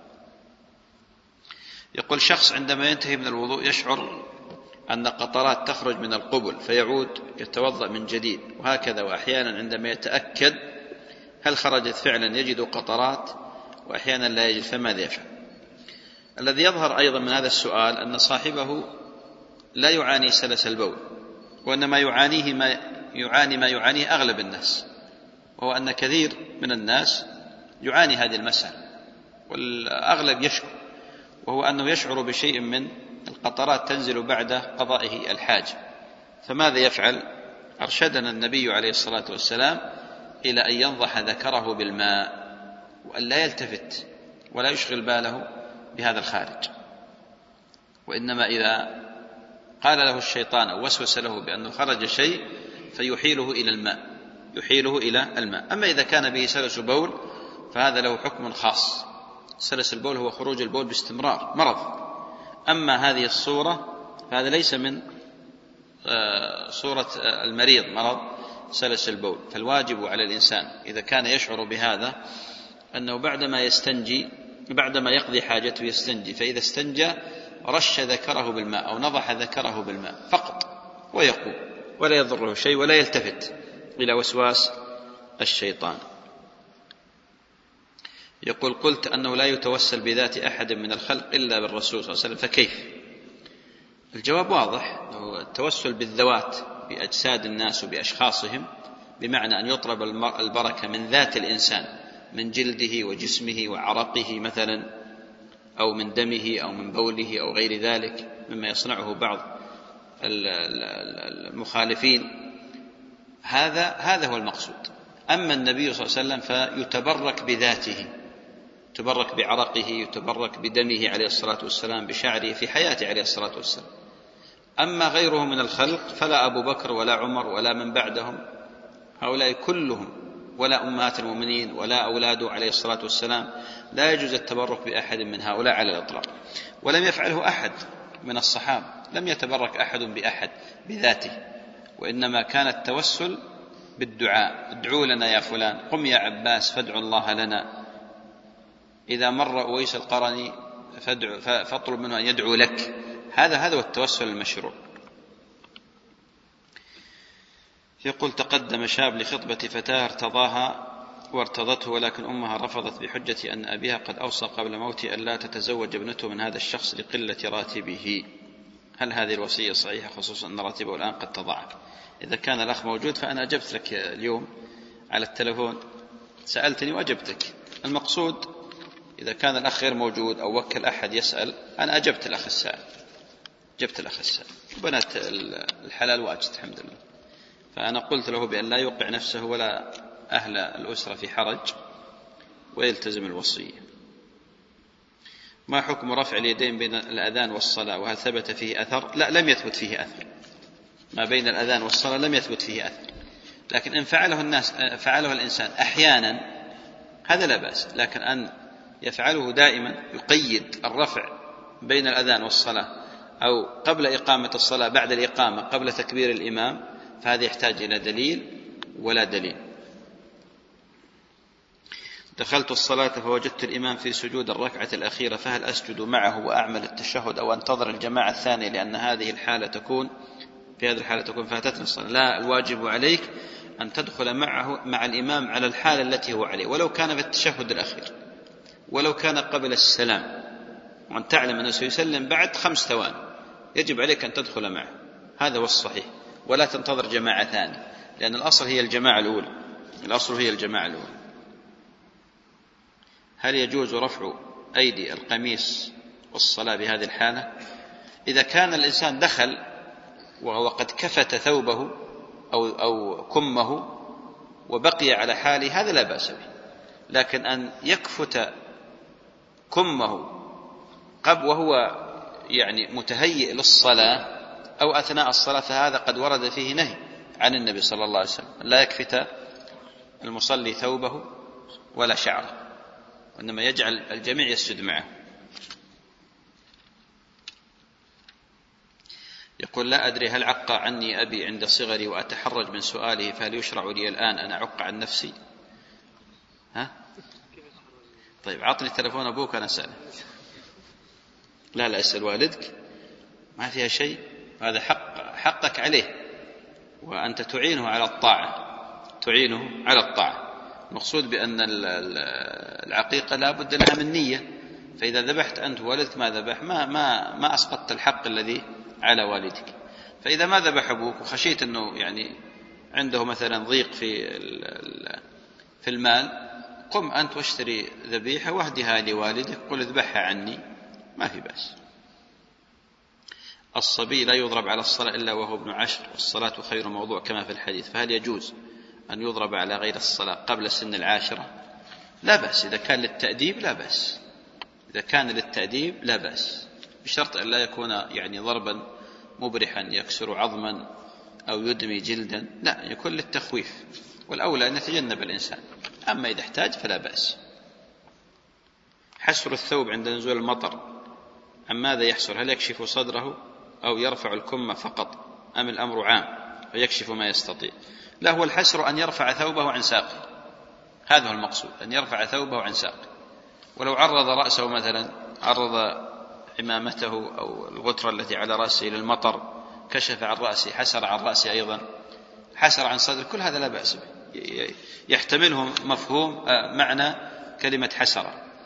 يقول: شخص عندما ينتهي من الوضوء يشعر أن قطرات تخرج من القبل فيعود يتوضأ من جديد، وهكذا، وأحيانا عندما يتأكد هل خرجت فعلا يجد قطرات، وأحيانا لا يجد، فماذا يفعل؟ الذي يظهر أيضا من هذا السؤال أن صاحبه لا يعاني سلس البول، وإنما يعانيه ما يعاني ما يعانيه أغلب الناس، وهو أن كثير من الناس يعاني هذه المسألة، والأغلب يشكو، وهو أنه يشعر بشيء من القطرات تنزل بعد قضائه الحاجة. فماذا يفعل؟ أرشدنا النبي عليه الصلاة والسلام إلى أن ينضح ذكره بالماء، وأن لا يلتفت ولا يشغل باله بهذا الخارج، وإنما إذا قال له الشيطان أو وسوس له بأنه خرج شيء فيحيله إلى الماء، يحيله إلى الماء. أما إذا كان به سلس بول فهذا له حكم خاص. سلس البول هو خروج البول باستمرار، مرض. أما هذه الصورة فهذا ليس من صورة المريض، مرض سلس البول. فالواجب على الإنسان إذا كان يشعر بهذا أنه بعدما يستنجي بعدما يقضي حاجته يستنجي، فإذا استنجى رش ذكره بالماء أو نضح ذكره بالماء فقط ويقوم ولا يضره شيء ولا يلتفت إلى وسواس الشيطان. يقول: قلت أنه لا يتوسل بذات أحد من الخلق إلا بالرسول صلى الله عليه وسلم، فكيف؟ الجواب واضح، التوسل بالذوات بأجساد الناس وبأشخاصهم، بمعنى أن يطلب البركة من ذات الإنسان، من جلده وجسمه وعرقه مثلا، أو من دمه أو من بوله أو غير ذلك مما يصنعه بعض المخالفين، هذا هذا هو المقصود. أما النبي صلى الله عليه وسلم فيتبرك بذاته، يتبرك بعرقه، يتبرك بدمه عليه الصلاة والسلام، بشعره في حياته عليه الصلاة والسلام. أما غيره من الخلق فلا أبو بكر ولا عمر ولا من بعدهم، هؤلاء كلهم، ولا أمهات المؤمنين ولا أولاده عليه الصلاة والسلام، لا يجوز التبرك بأحد من هؤلاء على الإطلاق، ولم يفعله أحد من الصحابة، لم يتبرك أحد بأحد بذاته، وإنما كان التوسل بالدعاء: ادعوا لنا يا فلان، قم يا عباس فادعوا الله لنا، إذا مر أويس القرني فاطلب منه أن يدعو لك. هذا هذا هو التوسل المشروع. يقول: تقدم شاب لخطبة فتاة ارتضاها وارتضته، ولكن أمها رفضت بحجة أن أبيها قد أوصى قبل موته أن لا تتزوج ابنته من هذا الشخص لقلة راتبه. هل هذه الوصية صحيحة، خصوصا أن راتبه الآن قد تضاعف؟ إذا كان الأخ موجود فأنا أجبت لك اليوم على التلفون، سألتني وأجبتك. المقصود إذا كان الأخ غير موجود أو وكل أحد يسأل، أنا أجبت الأخ السائل، جبت الأخ السائل، بنات الحلال واجد الحمد لله. فأنا قلت له بأن لا يوقع نفسه ولا أهل الأسرة في حرج ويلتزم الوصية. ما حكم رفع اليدين بين الأذان والصلاة، وهل ثبت فيه أثر؟ لا، لم يثبت فيه أثر. ما بين الأذان والصلاة لم يثبت فيه أثر، لكن إن فعله الناس فعله الإنسان أحيانا هذا لا بأس، لكن أن يفعله دائما، يقيد الرفع بين الأذان والصلاة أو قبل إقامة الصلاة، بعد الإقامة، قبل تكبير الإمام، فهذا يحتاج إلى دليل ولا دليل. دخلت الصلاة فوجدت الإمام في سجود الركعة الأخيرة، فهل أسجد معه وأعمل التشهد أو أنتظر الجماعة الثانية، لأن هذه الحالة تكون في هذه الحالة تكون فاتتني الصلاة؟ لا، الواجب عليك أن تدخل معه مع الإمام على الحالة التي هو عليه، ولو كان في التشهد الأخير، ولو كان قبل السلام، وأن تعلم أنه سيسلم بعد خمس ثواني، يجب عليك أن تدخل معه، هذا هو الصحيح، ولا تنتظر جماعة ثانية، لأن الأصل هي الجماعة الأولى، الأصل هي الجماعة الأولى. هل يجوز رفع أيدي القميص والصلاة بهذه الحالة؟ إذا كان الإنسان دخل وهو قد كفت ثوبه أو, أو كمه وبقي على حاله هذا لا بأس به، لكن أن يكفت كمه قبل وهو يعني متهيئ للصلاة أو أثناء الصلاة، فهذا قد ورد فيه نهي عن النبي صلى الله عليه وسلم، لا يكفت المصلي ثوبه ولا شعره، وإنما يجعل الجميع يسجد معه. يقول: لا أدري هل عق عني أبي عند صغري وأتحرج من سؤاله، فهل يشرع لي الآن أن أعق عن نفسي؟ ها؟ طيب عطني تلفون أبوك أنا أسأله. لا لا، اسأل والدك، ما فيها شيء، هذا حق حقك عليه، وأنت تعينه على الطاعة، تعينه على الطاعة. المقصود بأن العقيقة لا بد لها من نية، فإذا ذبحت أنت ووالدك ما ذبح ما ما ما أسقطت الحق الذي على والدك. فإذا ما ذبح أبوك وخشيت أنه يعني عنده مثلا ضيق في في المال، قم أنت واشتري ذبيحة واهدها لوالدك، قل اذبحها عني، ما في بأس. الصبي لا يضرب على الصلاة إلا وهو ابن عشر، والصلاة خير موضوع كما في الحديث، فهل يجوز أن يضرب على غير الصلاة قبل سن العاشرة؟ لا بأس، إذا كان للتأديب لا بأس، إذا كان للتأديب لا بأس، بشرط أن لا يكون يعني ضربا مبرحا يكسر عظما أو يدمي جلدا، لا، يكون للتخويف، والأولى أن يتجنب الإنسان. أما إذا احتاج فلا بأس. حسر الثوب عند نزول المطر، عن ماذا يحسر؟ هل يكشف صدره أو يرفع الكم فقط، أم الأمر عام ويكشف ما يستطيع؟ لا، هو الحسر أن يرفع ثوبه عن ساقه، هذا هو المقصود، أن يرفع ثوبه عن ساقه، ولو عرض رأسه مثلا، عرض عمامته أو الغترة التي على رأسه للمطر، كشف عن رأسه، حسر عن رأسه أيضا، حسر عن صدره، كل هذا لا بأس به، يحتمله مفهوم معنى كلمة حسر.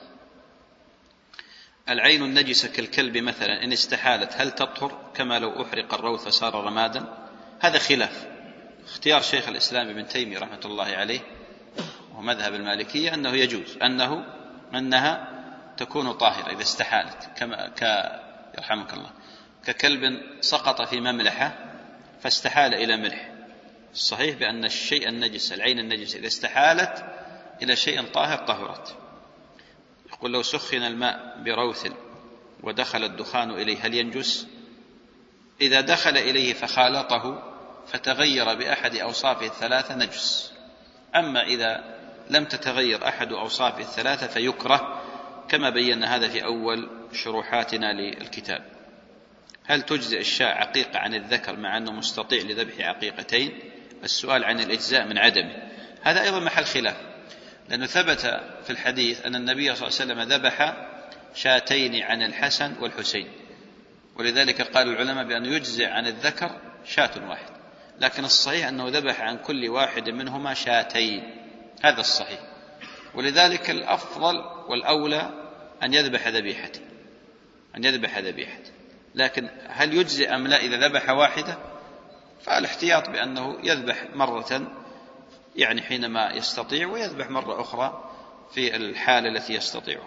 العين النجسة كالكلب مثلا إن استحالت هل تطهر كما لو أحرق الروث فصار رمادا؟ هذا خلاف. اختيار شيخ الإسلام ابن تيمية رحمة الله عليه ومذهب المالكية أنه يجوز، أنه أنها تكون طاهرة إذا استحالت، كما ك يرحمك الله ككلب سقط في مملحة فاستحال إلى ملح. الصحيح بأن الشيء النجس، العين النجس إذا استحالت إلى شيء طاهر طهرت. يقول لو سخن الماء بروث ودخل الدخان إليه هل ينجس؟ إذا دخل إليه فخالطه فتغير بأحد أوصافه الثلاثة نجس. أما إذا لم تتغير أحد أوصافه الثلاثة فيكره، كما بينا هذا في أول شروحاتنا للكتاب. هل تجزئ الشاة عقيقة عن الذكر مع أنه مستطيع لذبح عقيقتين؟ السؤال عن الإجزاء من عدمه هذا أيضا محل خلاف، لأنه ثبت في الحديث أن النبي صلى الله عليه وسلم ذبح شاتين عن الحسن والحسين، ولذلك قال العلماء بأنه يجزئ عن الذكر شاة واحد، لكن الصحيح أنه ذبح عن كل واحد منهما شاتين، هذا الصحيح. ولذلك الأفضل والأولى أن يذبح ذبيحة أن يذبح ذبيحة لكن هل يجزئ أم لا إذا ذبح واحدة؟ فالاحتياط بأنه يذبح مرة يعني حينما يستطيع، ويذبح مرة أخرى في الحالة التي يستطيعها.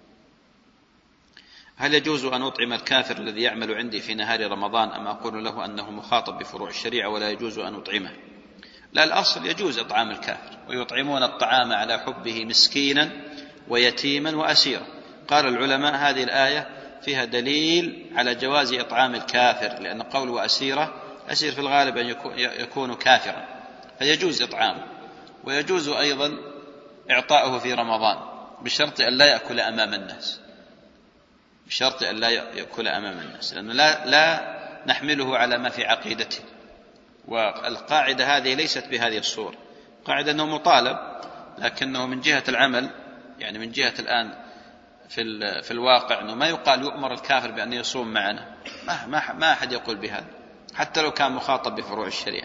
هل يجوز أن أطعم الكافر الذي يعمل عندي في نهار رمضان أم أقول له أنه مخاطب بفروع الشريعة ولا يجوز أن أطعمه؟ لا، الأصل يجوز إطعام الكافر، ويطعمون الطعام على حبه مسكينا ويتيما وأسيرا. قال العلماء هذه الآية فيها دليل على جواز إطعام الكافر، لأن قول وأسيرة، أسير في الغالب أن يكون كافرا فيجوز إطعامه، ويجوز أيضا إعطاؤه في رمضان بشرط أن لا يأكل أمام الناس، بشرط أن لا يأكل أمام الناس، لأنه لا, لا نحمله على ما في عقيدته. والقاعدة هذه ليست بهذه الصورة، قاعدة أنه مطالب، لكنه من جهة العمل يعني من جهة الآن في, في الواقع أنه ما يقال يؤمر الكافر بأن يصوم معنا، ما, ما, ما أحد يقول بهذا حتى لو كان مخاطب بفروع الشريعة.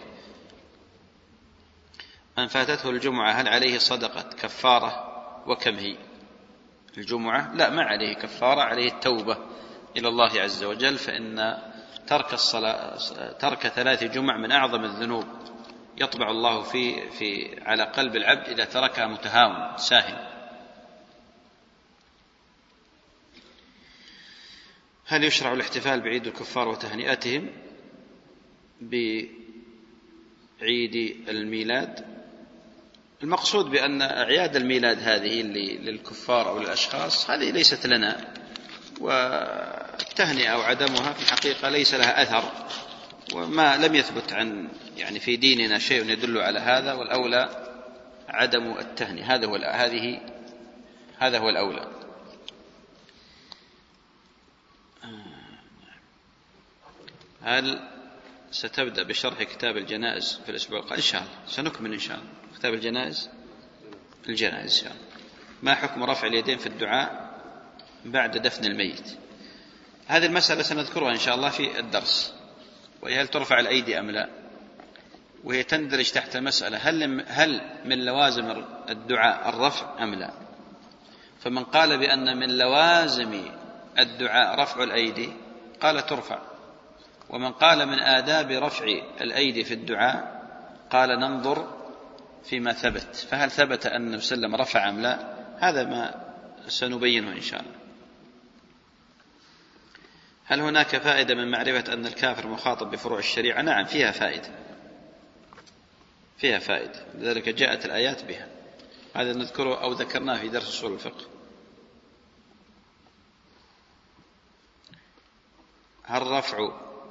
من فاتته الجمعة هل عليه صدقة كفارة وكم هي؟ الجمعة لا، ما عليه كفارة، عليه التوبة إلى الله عز وجل، فإن ترك الصلاة ترك ثلاث جمع من أعظم الذنوب يطبع الله في, في على قلب العبد إذا تركها متهاون ساهن. هل يشرع الاحتفال بعيد الكفار وتهنئتهم بعيد الميلاد؟ المقصود بأن أعياد الميلاد هذه اللي للكفار أو للأشخاص هذه ليست لنا، والتهنئة أو عدمها في الحقيقة ليس لها أثر، وما لم يثبت عن يعني في ديننا شيء يدل على هذا، والأولى عدم التهنئة، هذا هو هذه هذا هو الأولى. هل ستبدأ بشرح كتاب الجنائز في الأسبوع القادم؟ إن شاء الله سنكمل إن شاء الله كتاب الجنائز الجنائز إن شاء الله. ما حكم رفع اليدين في الدعاء بعد دفن الميت؟ هذه المسألة سنذكرها إن شاء الله في الدرس، وهي هل ترفع الأيدي أم لا، وهي تندرج تحت مسألة هل هل من لوازم الدعاء الرفع أم لا. فمن قال بأن من لوازم الدعاء رفع الأيدي قال ترفع، ومن قال من آداب رفع الأيدي في الدعاء قال ننظر فيما ثبت، فهل ثبت أن النبي صلى الله عليه وسلم رفع أم لا؟ هذا ما سنبينه إن شاء الله. هل هناك فائدة من معرفة أن الكافر مخاطب بفروع الشريعة؟ نعم، فيها فائدة فيها فائدة لذلك جاءت الآيات بها. هذا نذكره أو ذكرناه في درس أصول الفقه. هل رفع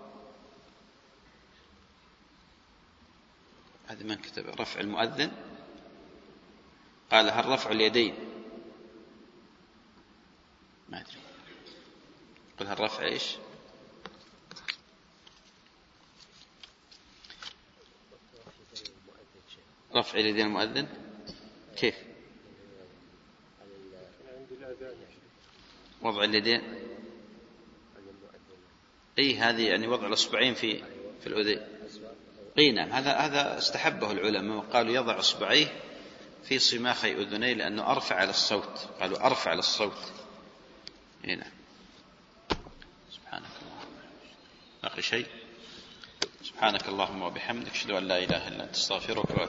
هذا من كتب رفع المؤذن؟ قال هل رفع اليدين؟ ما أدري، قل هل رفع إيش؟ رفع اليدين المؤذن كيف؟ عند الأذان وضع اليدين، اي هذه يعني وضع الاصبعين في في الاذين. اي نعم، هذا هذا استحبه العلماء وقالوا يضع اصبعيه في صماخي اذنيه لانه ارفع على الصوت، قالوا ارفع على الصوت. اي نعم. سبحانك اللهم، باقي شيء؟ سبحانك اللهم وبحمدك، اشهد ان لا اله الا انت، استغفرك.